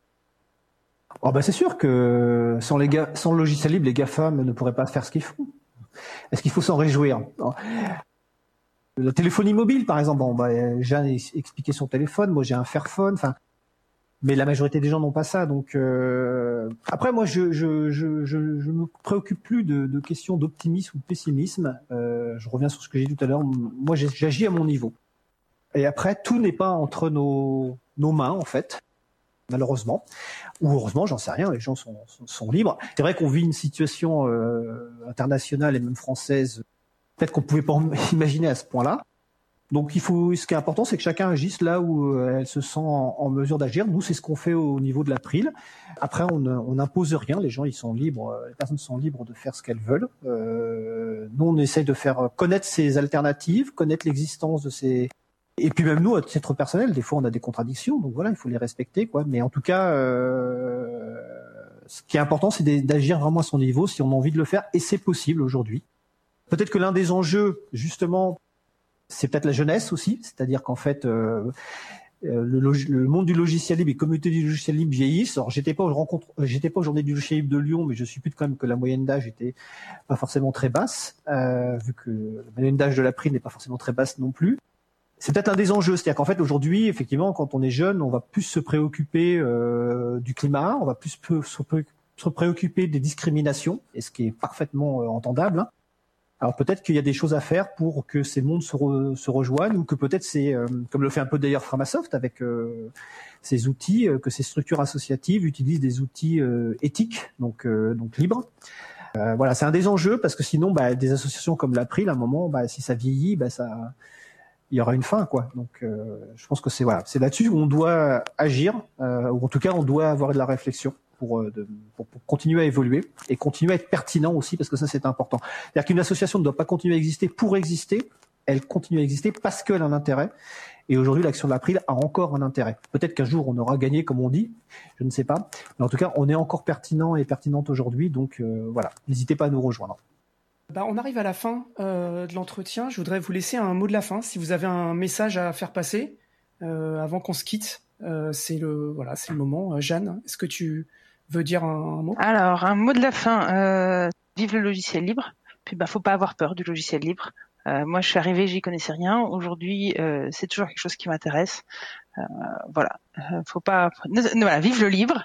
C'est sûr que sans le logiciel libre, les GAFAM ne pourraient pas faire ce qu'ils font. Est-ce qu'il faut s'en réjouir ? La téléphonie mobile, par exemple. Bon, Jeanne a expliqué son téléphone. Moi, j'ai un Fairphone. Enfin, mais la majorité des gens n'ont pas ça. Donc, après, moi, je me préoccupe plus de questions d'optimisme ou de pessimisme. Je reviens sur ce que j'ai dit tout à l'heure. Moi, j'agis à mon niveau. Et après, tout n'est pas entre nos mains, en fait. Malheureusement, ou heureusement, j'en sais rien, les gens sont libres. C'est vrai qu'on vit une situation internationale et même française, peut-être qu'on ne pouvait pas imaginer à ce point-là. Donc ce qui est important, c'est que chacun agisse là où elle se sent en mesure d'agir. Nous, c'est ce qu'on fait au niveau de l'April. Après, on n'impose rien, les gens ils sont libres, les personnes sont libres de faire ce qu'elles veulent. Nous, on essaye de faire connaître ces alternatives, connaître l'existence de ces... Et puis même nous, à titre personnel, des fois on a des contradictions, donc voilà, il faut les respecter, quoi. Mais en tout cas, ce qui est important, c'est d'agir vraiment à son niveau, si on a envie de le faire, et c'est possible aujourd'hui. Peut-être que l'un des enjeux, justement, c'est peut-être la jeunesse aussi, c'est-à-dire qu'en fait, le monde du logiciel libre et communauté du logiciel libre vieillissent. Alors j'étais pas aux journées du logiciel libre de Lyon, mais je suppute quand même que la moyenne d'âge était pas forcément très basse, vu que la moyenne d'âge de l'April n'est pas forcément très basse non plus. C'est peut-être un des enjeux, c'est-à-dire qu'en fait aujourd'hui, effectivement, quand on est jeune, on va plus se préoccuper du climat, on va plus se préoccuper des discriminations, et ce qui est parfaitement entendable. Alors peut-être qu'il y a des choses à faire pour que ces mondes se rejoignent, ou que peut-être c'est, comme le fait un peu d'ailleurs Framasoft avec ces outils, que ces structures associatives utilisent des outils éthiques, donc libres. Voilà, c'est un des enjeux, parce que sinon, des associations comme l'April, à un moment, si ça vieillit, il y aura une fin, quoi. Donc, je pense que c'est là-dessus où on doit agir, ou en tout cas, on doit avoir de la réflexion pour continuer à évoluer et continuer à être pertinent aussi, parce que ça, c'est important. C'est-à-dire qu'une association ne doit pas continuer à exister pour exister, elle continue à exister parce qu'elle a un intérêt. Et aujourd'hui, l'action de l'April a encore un intérêt. Peut-être qu'un jour, on aura gagné, comme on dit, je ne sais pas. Mais en tout cas, on est encore pertinent et pertinente aujourd'hui, donc voilà, n'hésitez pas à nous rejoindre.
On arrive à la fin de l'entretien. Je voudrais vous laisser un mot de la fin. Si vous avez un message à faire passer avant qu'on se quitte, c'est le moment. Jeanne, est-ce que tu veux dire un mot ?
Alors, un mot de la fin. Vive le logiciel libre. Puis, faut pas avoir peur du logiciel libre. Moi, je suis arrivée, j'y connaissais rien. Aujourd'hui, c'est toujours quelque chose qui m'intéresse. Faut pas. Voilà, vive le libre.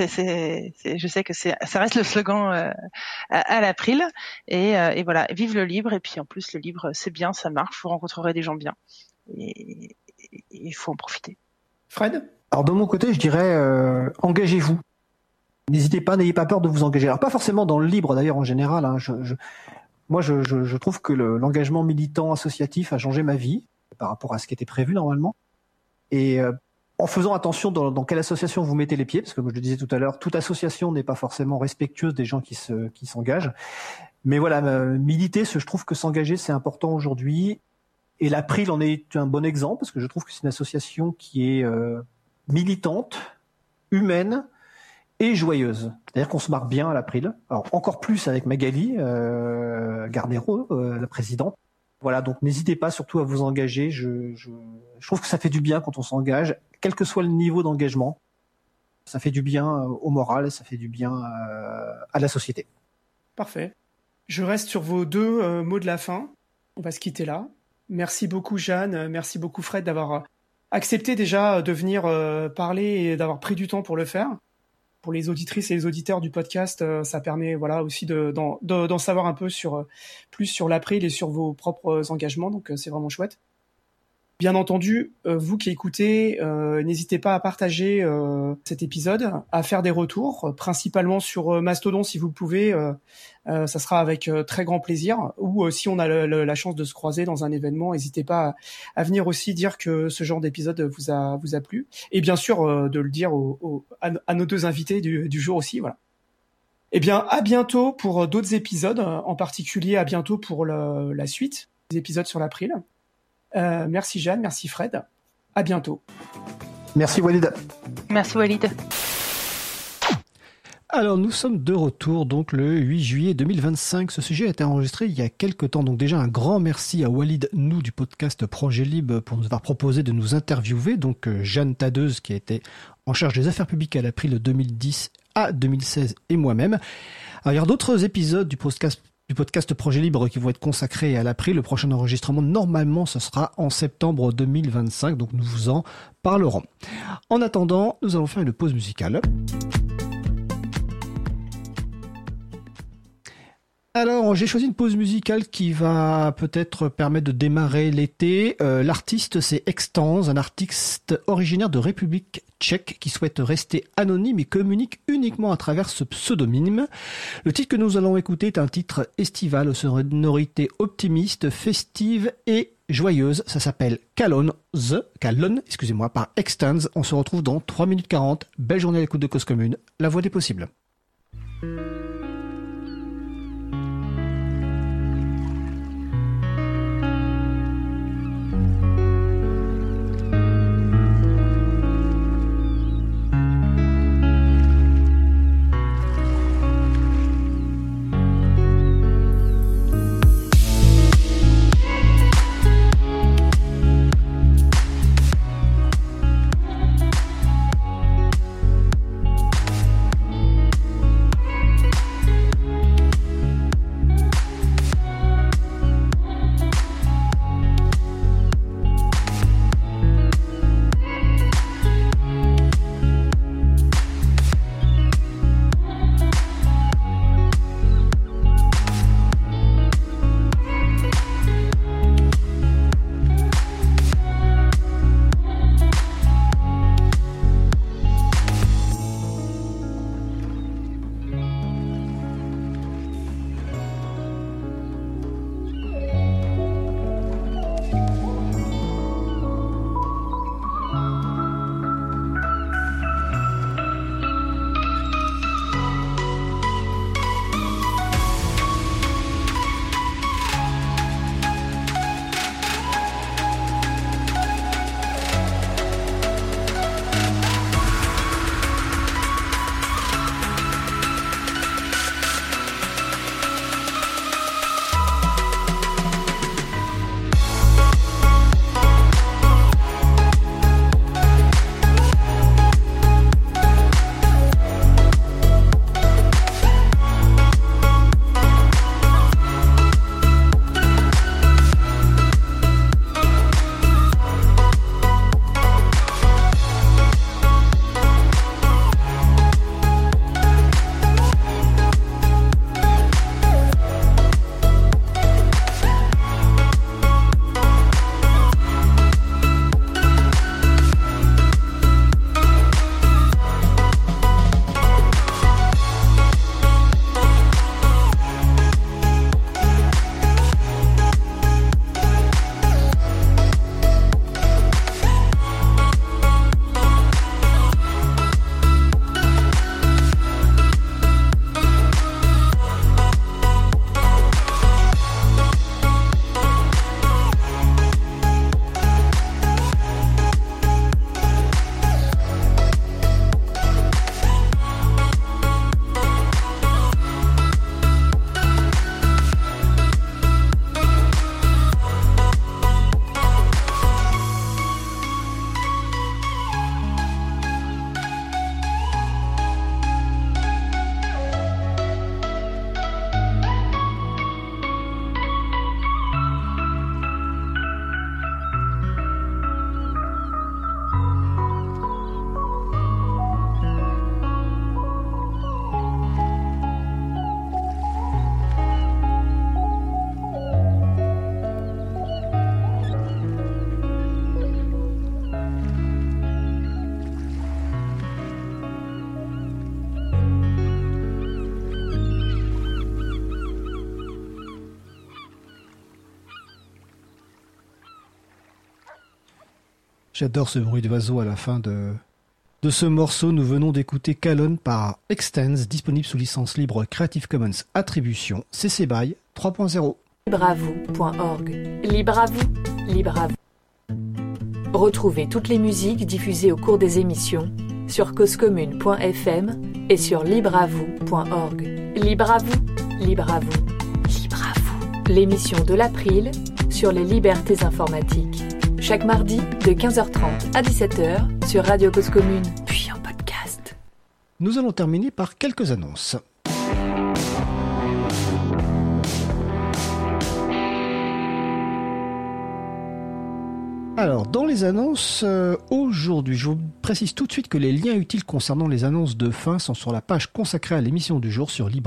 Je sais que ça reste le slogan à l'April. Et voilà, vive le libre. Et puis en plus, le libre, c'est bien, ça marche. Vous rencontrerez des gens bien. Et il faut en profiter.
Fred ?
Alors de mon côté, je dirais engagez-vous. N'hésitez pas, n'ayez pas peur de vous engager. Alors pas forcément dans le libre d'ailleurs en général. Hein. Moi, je trouve que l'engagement militant associatif a changé ma vie par rapport à ce qui était prévu normalement. Et en faisant attention dans quelle association vous mettez les pieds, parce que comme je le disais tout à l'heure, toute association n'est pas forcément respectueuse des gens qui s'engagent. Mais voilà, militer, je trouve que s'engager, c'est important aujourd'hui. Et l'April en est un bon exemple, parce que je trouve que c'est une association qui est militante, humaine et joyeuse. C'est-à-dire qu'on se marre bien à l'April. Alors encore plus avec Magali Garnero, la présidente. Voilà, donc n'hésitez pas surtout à vous engager. Je trouve que ça fait du bien quand on s'engage, quel que soit le niveau d'engagement. Ça fait du bien au moral, ça fait du bien à la société.
Parfait. Je reste sur vos deux mots de la fin. On va se quitter là. Merci beaucoup Jeanne, merci beaucoup Fred d'avoir accepté déjà de venir parler et d'avoir pris du temps pour le faire. Pour les auditrices et les auditeurs du podcast, ça permet aussi d'en savoir un peu plus sur l'April et sur vos propres engagements, donc c'est vraiment chouette. Bien entendu, vous qui écoutez, n'hésitez pas à partager cet épisode, à faire des retours, principalement sur Mastodon si vous le pouvez, ça sera avec très grand plaisir, ou si on a la chance de se croiser dans un événement, n'hésitez pas à venir aussi dire que ce genre d'épisode vous a plu, et bien sûr de le dire à nos deux invités du jour aussi, voilà. Eh bien, à bientôt pour d'autres épisodes, en particulier à bientôt pour la suite des épisodes sur l'April. Merci Jeanne, merci Fred. À bientôt.
Merci Walid.
Merci Walid.
Alors nous sommes de retour donc le 8 juillet 2025. Ce sujet a été enregistré il y a quelques temps. Donc déjà un grand merci à Walid Nou du podcast Projet Libre pour nous avoir proposé de nous interviewer. Donc Jeanne Tadeuse qui a été en charge des affaires publiques à l'April de 2010 à 2016 et moi-même. Alors il y a d'autres épisodes du podcast du podcast Projet Libre qui vont être consacrés à l'April. Le prochain enregistrement, normalement, ce sera en septembre 2025, donc nous vous en parlerons. En attendant, nous allons faire une pause musicale. Alors, j'ai choisi une pause musicale qui va peut-être permettre de démarrer l'été. L'artiste, c'est Extans, un artiste originaire de République tchèque qui souhaite rester anonyme et communique uniquement à travers ce pseudonyme. Le titre que nous allons écouter est un titre estival aux sonorités optimistes, festives et joyeuses. Ça s'appelle Calonne, par Extans. On se retrouve dans 3 minutes 40. Belle journée à l'écoute de Cause Commune, la voix des possibles. J'adore ce bruit d'oiseau à la fin de ce morceau. Nous venons d'écouter Calonne par Extans, disponible sous licence libre Creative Commons Attribution CC BY 3.0.
LibreAvou.org. Libre à vous, libre à vous. Retrouvez toutes les musiques diffusées au cours des émissions sur causecommune.fm et sur libreavou.org. Libre à vous, libre à vous, libre à vous. L'émission de l'April sur les libertés informatiques. Chaque mardi de 15h30 à 17h sur Radio Cause Commune, puis en podcast.
Nous allons terminer par quelques annonces. Alors, dans les annonces, aujourd'hui, je vous précise tout de suite que les liens utiles concernant les annonces de fin sont sur la page consacrée à l'émission du jour sur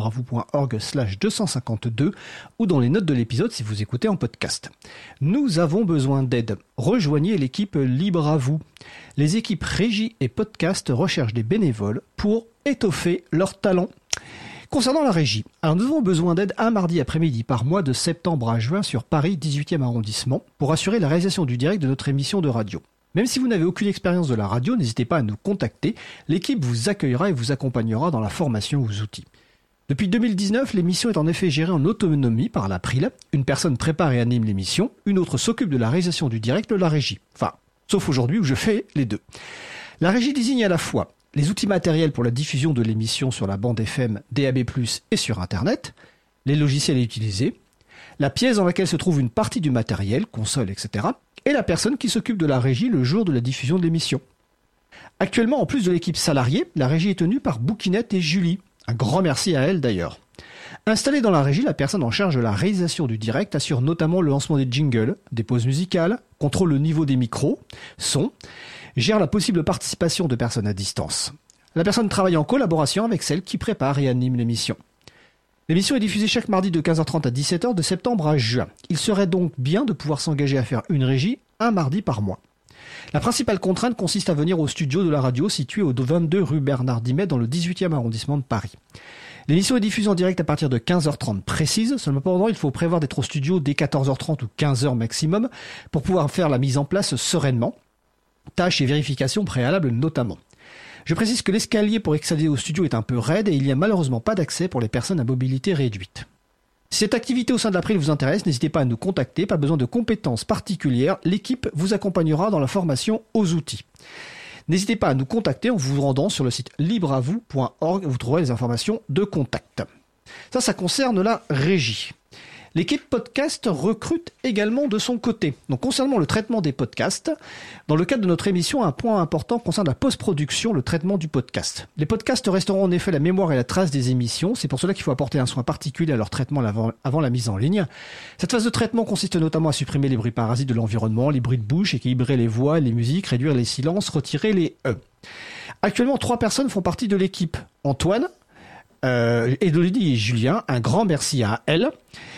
libravou.org/252 ou dans les notes de l'épisode si vous écoutez en podcast. Nous avons besoin d'aide. Rejoignez l'équipe Libre à vous. Les équipes régie et podcast recherchent des bénévoles pour étoffer leurs talents. Concernant la régie, alors nous avons besoin d'aide un mardi après-midi par mois de septembre à juin sur Paris 18e arrondissement pour assurer la réalisation du direct de notre émission de radio. Même si vous n'avez aucune expérience de la radio, n'hésitez pas à nous contacter. L'équipe vous accueillera et vous accompagnera dans la formation aux outils. Depuis 2019, l'émission est en effet gérée en autonomie par l'April. Une personne prépare et anime l'émission, une autre s'occupe de la réalisation du direct de la régie. Enfin, sauf aujourd'hui où je fais les deux. La régie désigne à la fois les outils matériels pour la diffusion de l'émission sur la bande FM, DAB+, et sur Internet, les logiciels à utiliser, la pièce dans laquelle se trouve une partie du matériel, console, etc., et la personne qui s'occupe de la régie le jour de la diffusion de l'émission. Actuellement, en plus de l'équipe salariée, la régie est tenue par Bouquinette et Julie. Un grand merci à elle d'ailleurs. Installée dans la régie, la personne en charge de la réalisation du direct assure notamment le lancement des jingles, des pauses musicales, contrôle le niveau des micros, son, gère la possible participation de personnes à distance. La personne travaille en collaboration avec celle qui prépare et anime l'émission. L'émission est diffusée chaque mardi de 15h30 à 17h de septembre à juin. Il serait donc bien de pouvoir s'engager à faire une régie un mardi par mois. La principale contrainte consiste à venir au studio de la radio situé au 22 rue Bernard Dimet dans le 18e arrondissement de Paris. L'émission est diffusée en direct à partir de 15h30 précise, seulement pendant il faut prévoir d'être au studio dès 14h30 ou 15h maximum pour pouvoir faire la mise en place sereinement. Tâches et vérifications préalables notamment. Je précise que l'escalier pour accéder au studio est un peu raide et il n'y a malheureusement pas d'accès pour les personnes à mobilité réduite. Si cette activité au sein de l'April vous intéresse, n'hésitez pas à nous contacter, pas besoin de compétences particulières, l'équipe vous accompagnera dans la formation aux outils. N'hésitez pas à nous contacter en vous rendant sur le site libreavou.org, vous trouverez les informations de contact. Ça concerne la régie. L'équipe podcast recrute également de son côté. Donc concernant le traitement des podcasts, dans le cadre de notre émission, un point important concerne la post-production, le traitement du podcast. Les podcasts resteront en effet la mémoire et la trace des émissions, c'est pour cela qu'il faut apporter un soin particulier à leur traitement avant la mise en ligne. Cette phase de traitement consiste notamment à supprimer les bruits parasites de l'environnement, les bruits de bouche, équilibrer les voix, les musiques, réduire les silences, retirer les E. Actuellement, 3 personnes font partie de l'équipe. Antoine, Elodie et Julien, un grand merci à elles.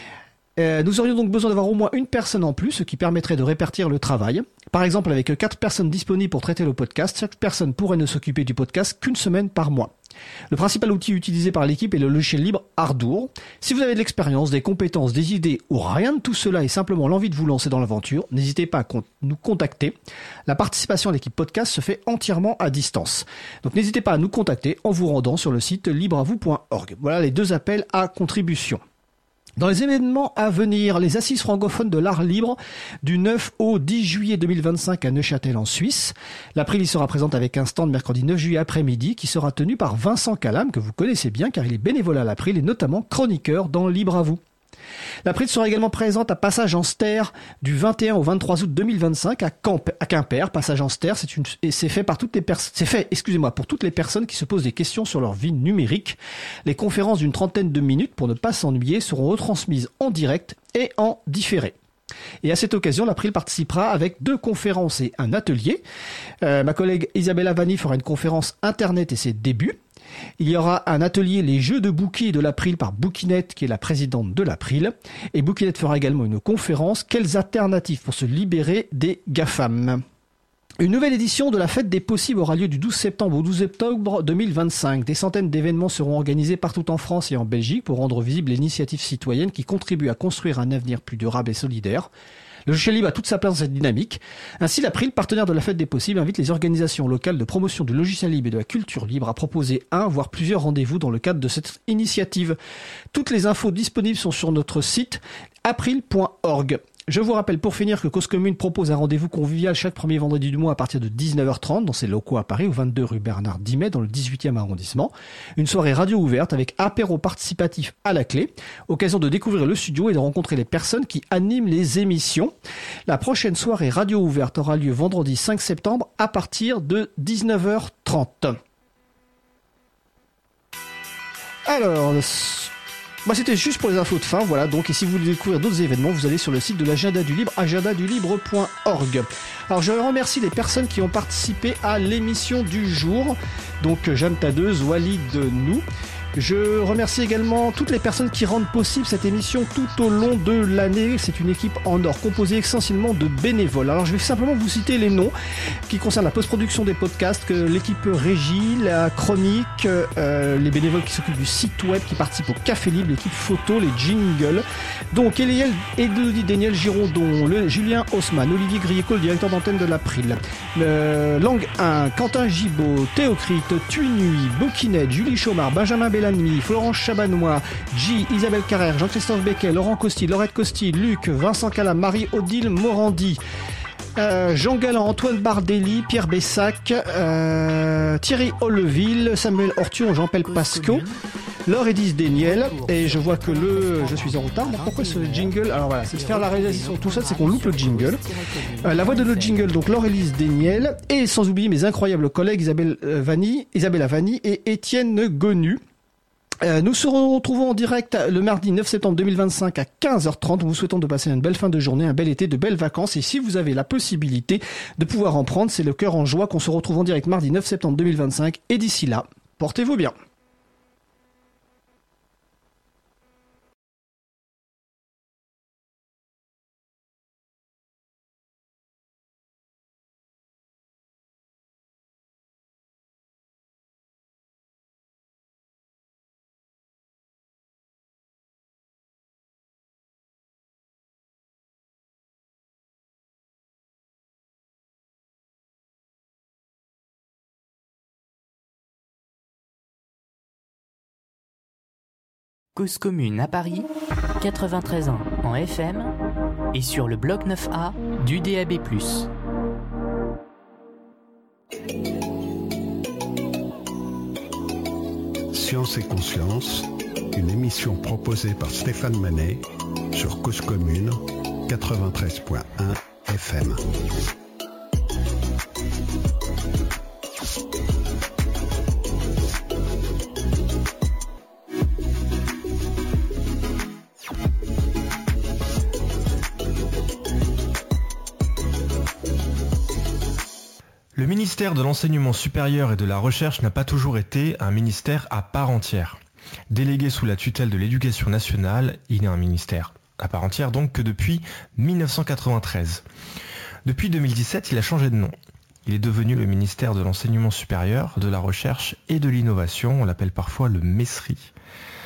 Nous aurions donc besoin d'avoir au moins une personne en plus, ce qui permettrait de répartir le travail. Par exemple, avec 4 personnes disponibles pour traiter le podcast, chaque personne pourrait ne s'occuper du podcast qu'une semaine par mois. Le principal outil utilisé par l'équipe est le logiciel libre Ardour. Si vous avez de l'expérience, des compétences, des idées ou rien de tout cela et simplement l'envie de vous lancer dans l'aventure, n'hésitez pas à nous contacter. La participation à l'équipe podcast se fait entièrement à distance. Donc n'hésitez pas à nous contacter en vous rendant sur le site libreavou.org. Voilà les 2 appels à contribution. Dans les événements à venir, les assises francophones de l'art libre du 9 au 10 juillet 2025 à Neuchâtel en Suisse. L'April y sera présente avec un stand mercredi 9 juillet après-midi qui sera tenu par Vincent Calam, que vous connaissez bien car il est bénévole à l'April et notamment chroniqueur dans Libre à vous. L'April sera également présente à Passage en Ster du 21 au 23 août 2025 à Quimper. Passage en Ster, c'est fait pour toutes les personnes qui se posent des questions sur leur vie numérique. Les conférences d'une 30aine de minutes pour ne pas s'ennuyer seront retransmises en direct et en différé. Et à cette occasion, l'April participera avec 2 conférences et un atelier. Ma collègue Isabella Vanni fera une conférence Internet et ses débuts. Il y aura un atelier Les Jeux de Bouquet de l'April par Bouquinette, qui est la présidente de l'April. Et Bouquinette fera également une conférence « Quelles alternatives pour se libérer des GAFAM ?» Une nouvelle édition de la Fête des Possibles aura lieu du 12 septembre au 12 octobre 2025. Des centaines d'événements seront organisés partout en France et en Belgique pour rendre visible l'initiative citoyenne qui contribue à construire un avenir plus durable et solidaire. Le logiciel libre a toute sa place dans cette dynamique. Ainsi, l'April, partenaire de la Fête des Possibles, invite les organisations locales de promotion du logiciel libre et de la culture libre à proposer un, voire plusieurs rendez-vous dans le cadre de cette initiative. Toutes les infos disponibles sont sur notre site april.org. Je vous rappelle pour finir que Cause Commune propose un rendez-vous convivial chaque premier vendredi du mois à partir de 19h30 dans ses locaux à Paris, au 22 rue Bernard Dimet, dans le 18e arrondissement. Une soirée radio ouverte avec apéro participatif à la clé. Occasion de découvrir le studio et de rencontrer les personnes qui animent les émissions. La prochaine soirée radio ouverte aura lieu vendredi 5 septembre à partir de 19h30. Alors, Moi, c'était juste pour les infos de fin, voilà. Donc, et si vous voulez découvrir d'autres événements, vous allez sur le site de l'Agenda du Libre, agendadulibre.org. Alors, je remercie les personnes qui ont participé à l'émission du jour. Donc, Jeanne Tadeuse, Walid Nou. Je remercie également toutes les personnes qui rendent possible cette émission tout au long de l'année. C'est une équipe en or composée essentiellement de bénévoles. Alors je vais simplement vous citer les noms qui concernent la post-production des podcasts, l'équipe régie, la chronique, les bénévoles qui s'occupent du site web, qui participent au Café Libre, l'équipe photo, les jingles. Donc Eliel Elodie Daniel Girondon, Julien Haussmann, Olivier Grieco, le directeur d'antenne de l'April, Langue 1, Quentin Gibaud, Théocrite, Tuinui, Bouquinet, Julie Chaumard, Benjamin Bellamy, Florence Chabanois, J, Isabelle Carrère, Jean-Christophe Becquet, Laurent Costi, Laurette Costi, Luc, Vincent Cala, Marie-Odile Morandi, Jean Galland, Antoine Bardelli, Pierre Bessac, Thierry Holleville, Samuel Ortion, Jean-Paul Pasco, Laure Edis Deniel, et je vois que je suis en retard. Pourquoi ce jingle? Alors voilà, c'est de faire la réalisation, tout ça, c'est qu'on loupe le jingle. La voix de notre jingle, donc Laure Edis Deniel, et sans oublier mes incroyables collègues Isabelle Avani et Étienne Gonu. Nous se retrouvons en direct le mardi 9 septembre 2025 à 15h30. Nous vous souhaitons de passer une belle fin de journée, un bel été, de belles vacances. Et si vous avez la possibilité de pouvoir en prendre, c'est le cœur en joie qu'on se retrouve en direct mardi 9 septembre 2025. Et d'ici là, portez-vous bien.
Cause commune à Paris, 93 ans en FM et sur le bloc 9A du DAB+.
Science et conscience, une émission proposée par Stéphane Manet sur Cause commune 93.1 FM.
Le ministère de l'Enseignement supérieur et de la Recherche n'a pas toujours été un ministère à part entière. Délégué sous la tutelle de l'Éducation nationale, il est un ministère à part entière donc que depuis 1993. Depuis 2017, il a changé de nom. Il est devenu le ministère de l'Enseignement supérieur, de la Recherche et de l'Innovation, on l'appelle parfois le MESRI.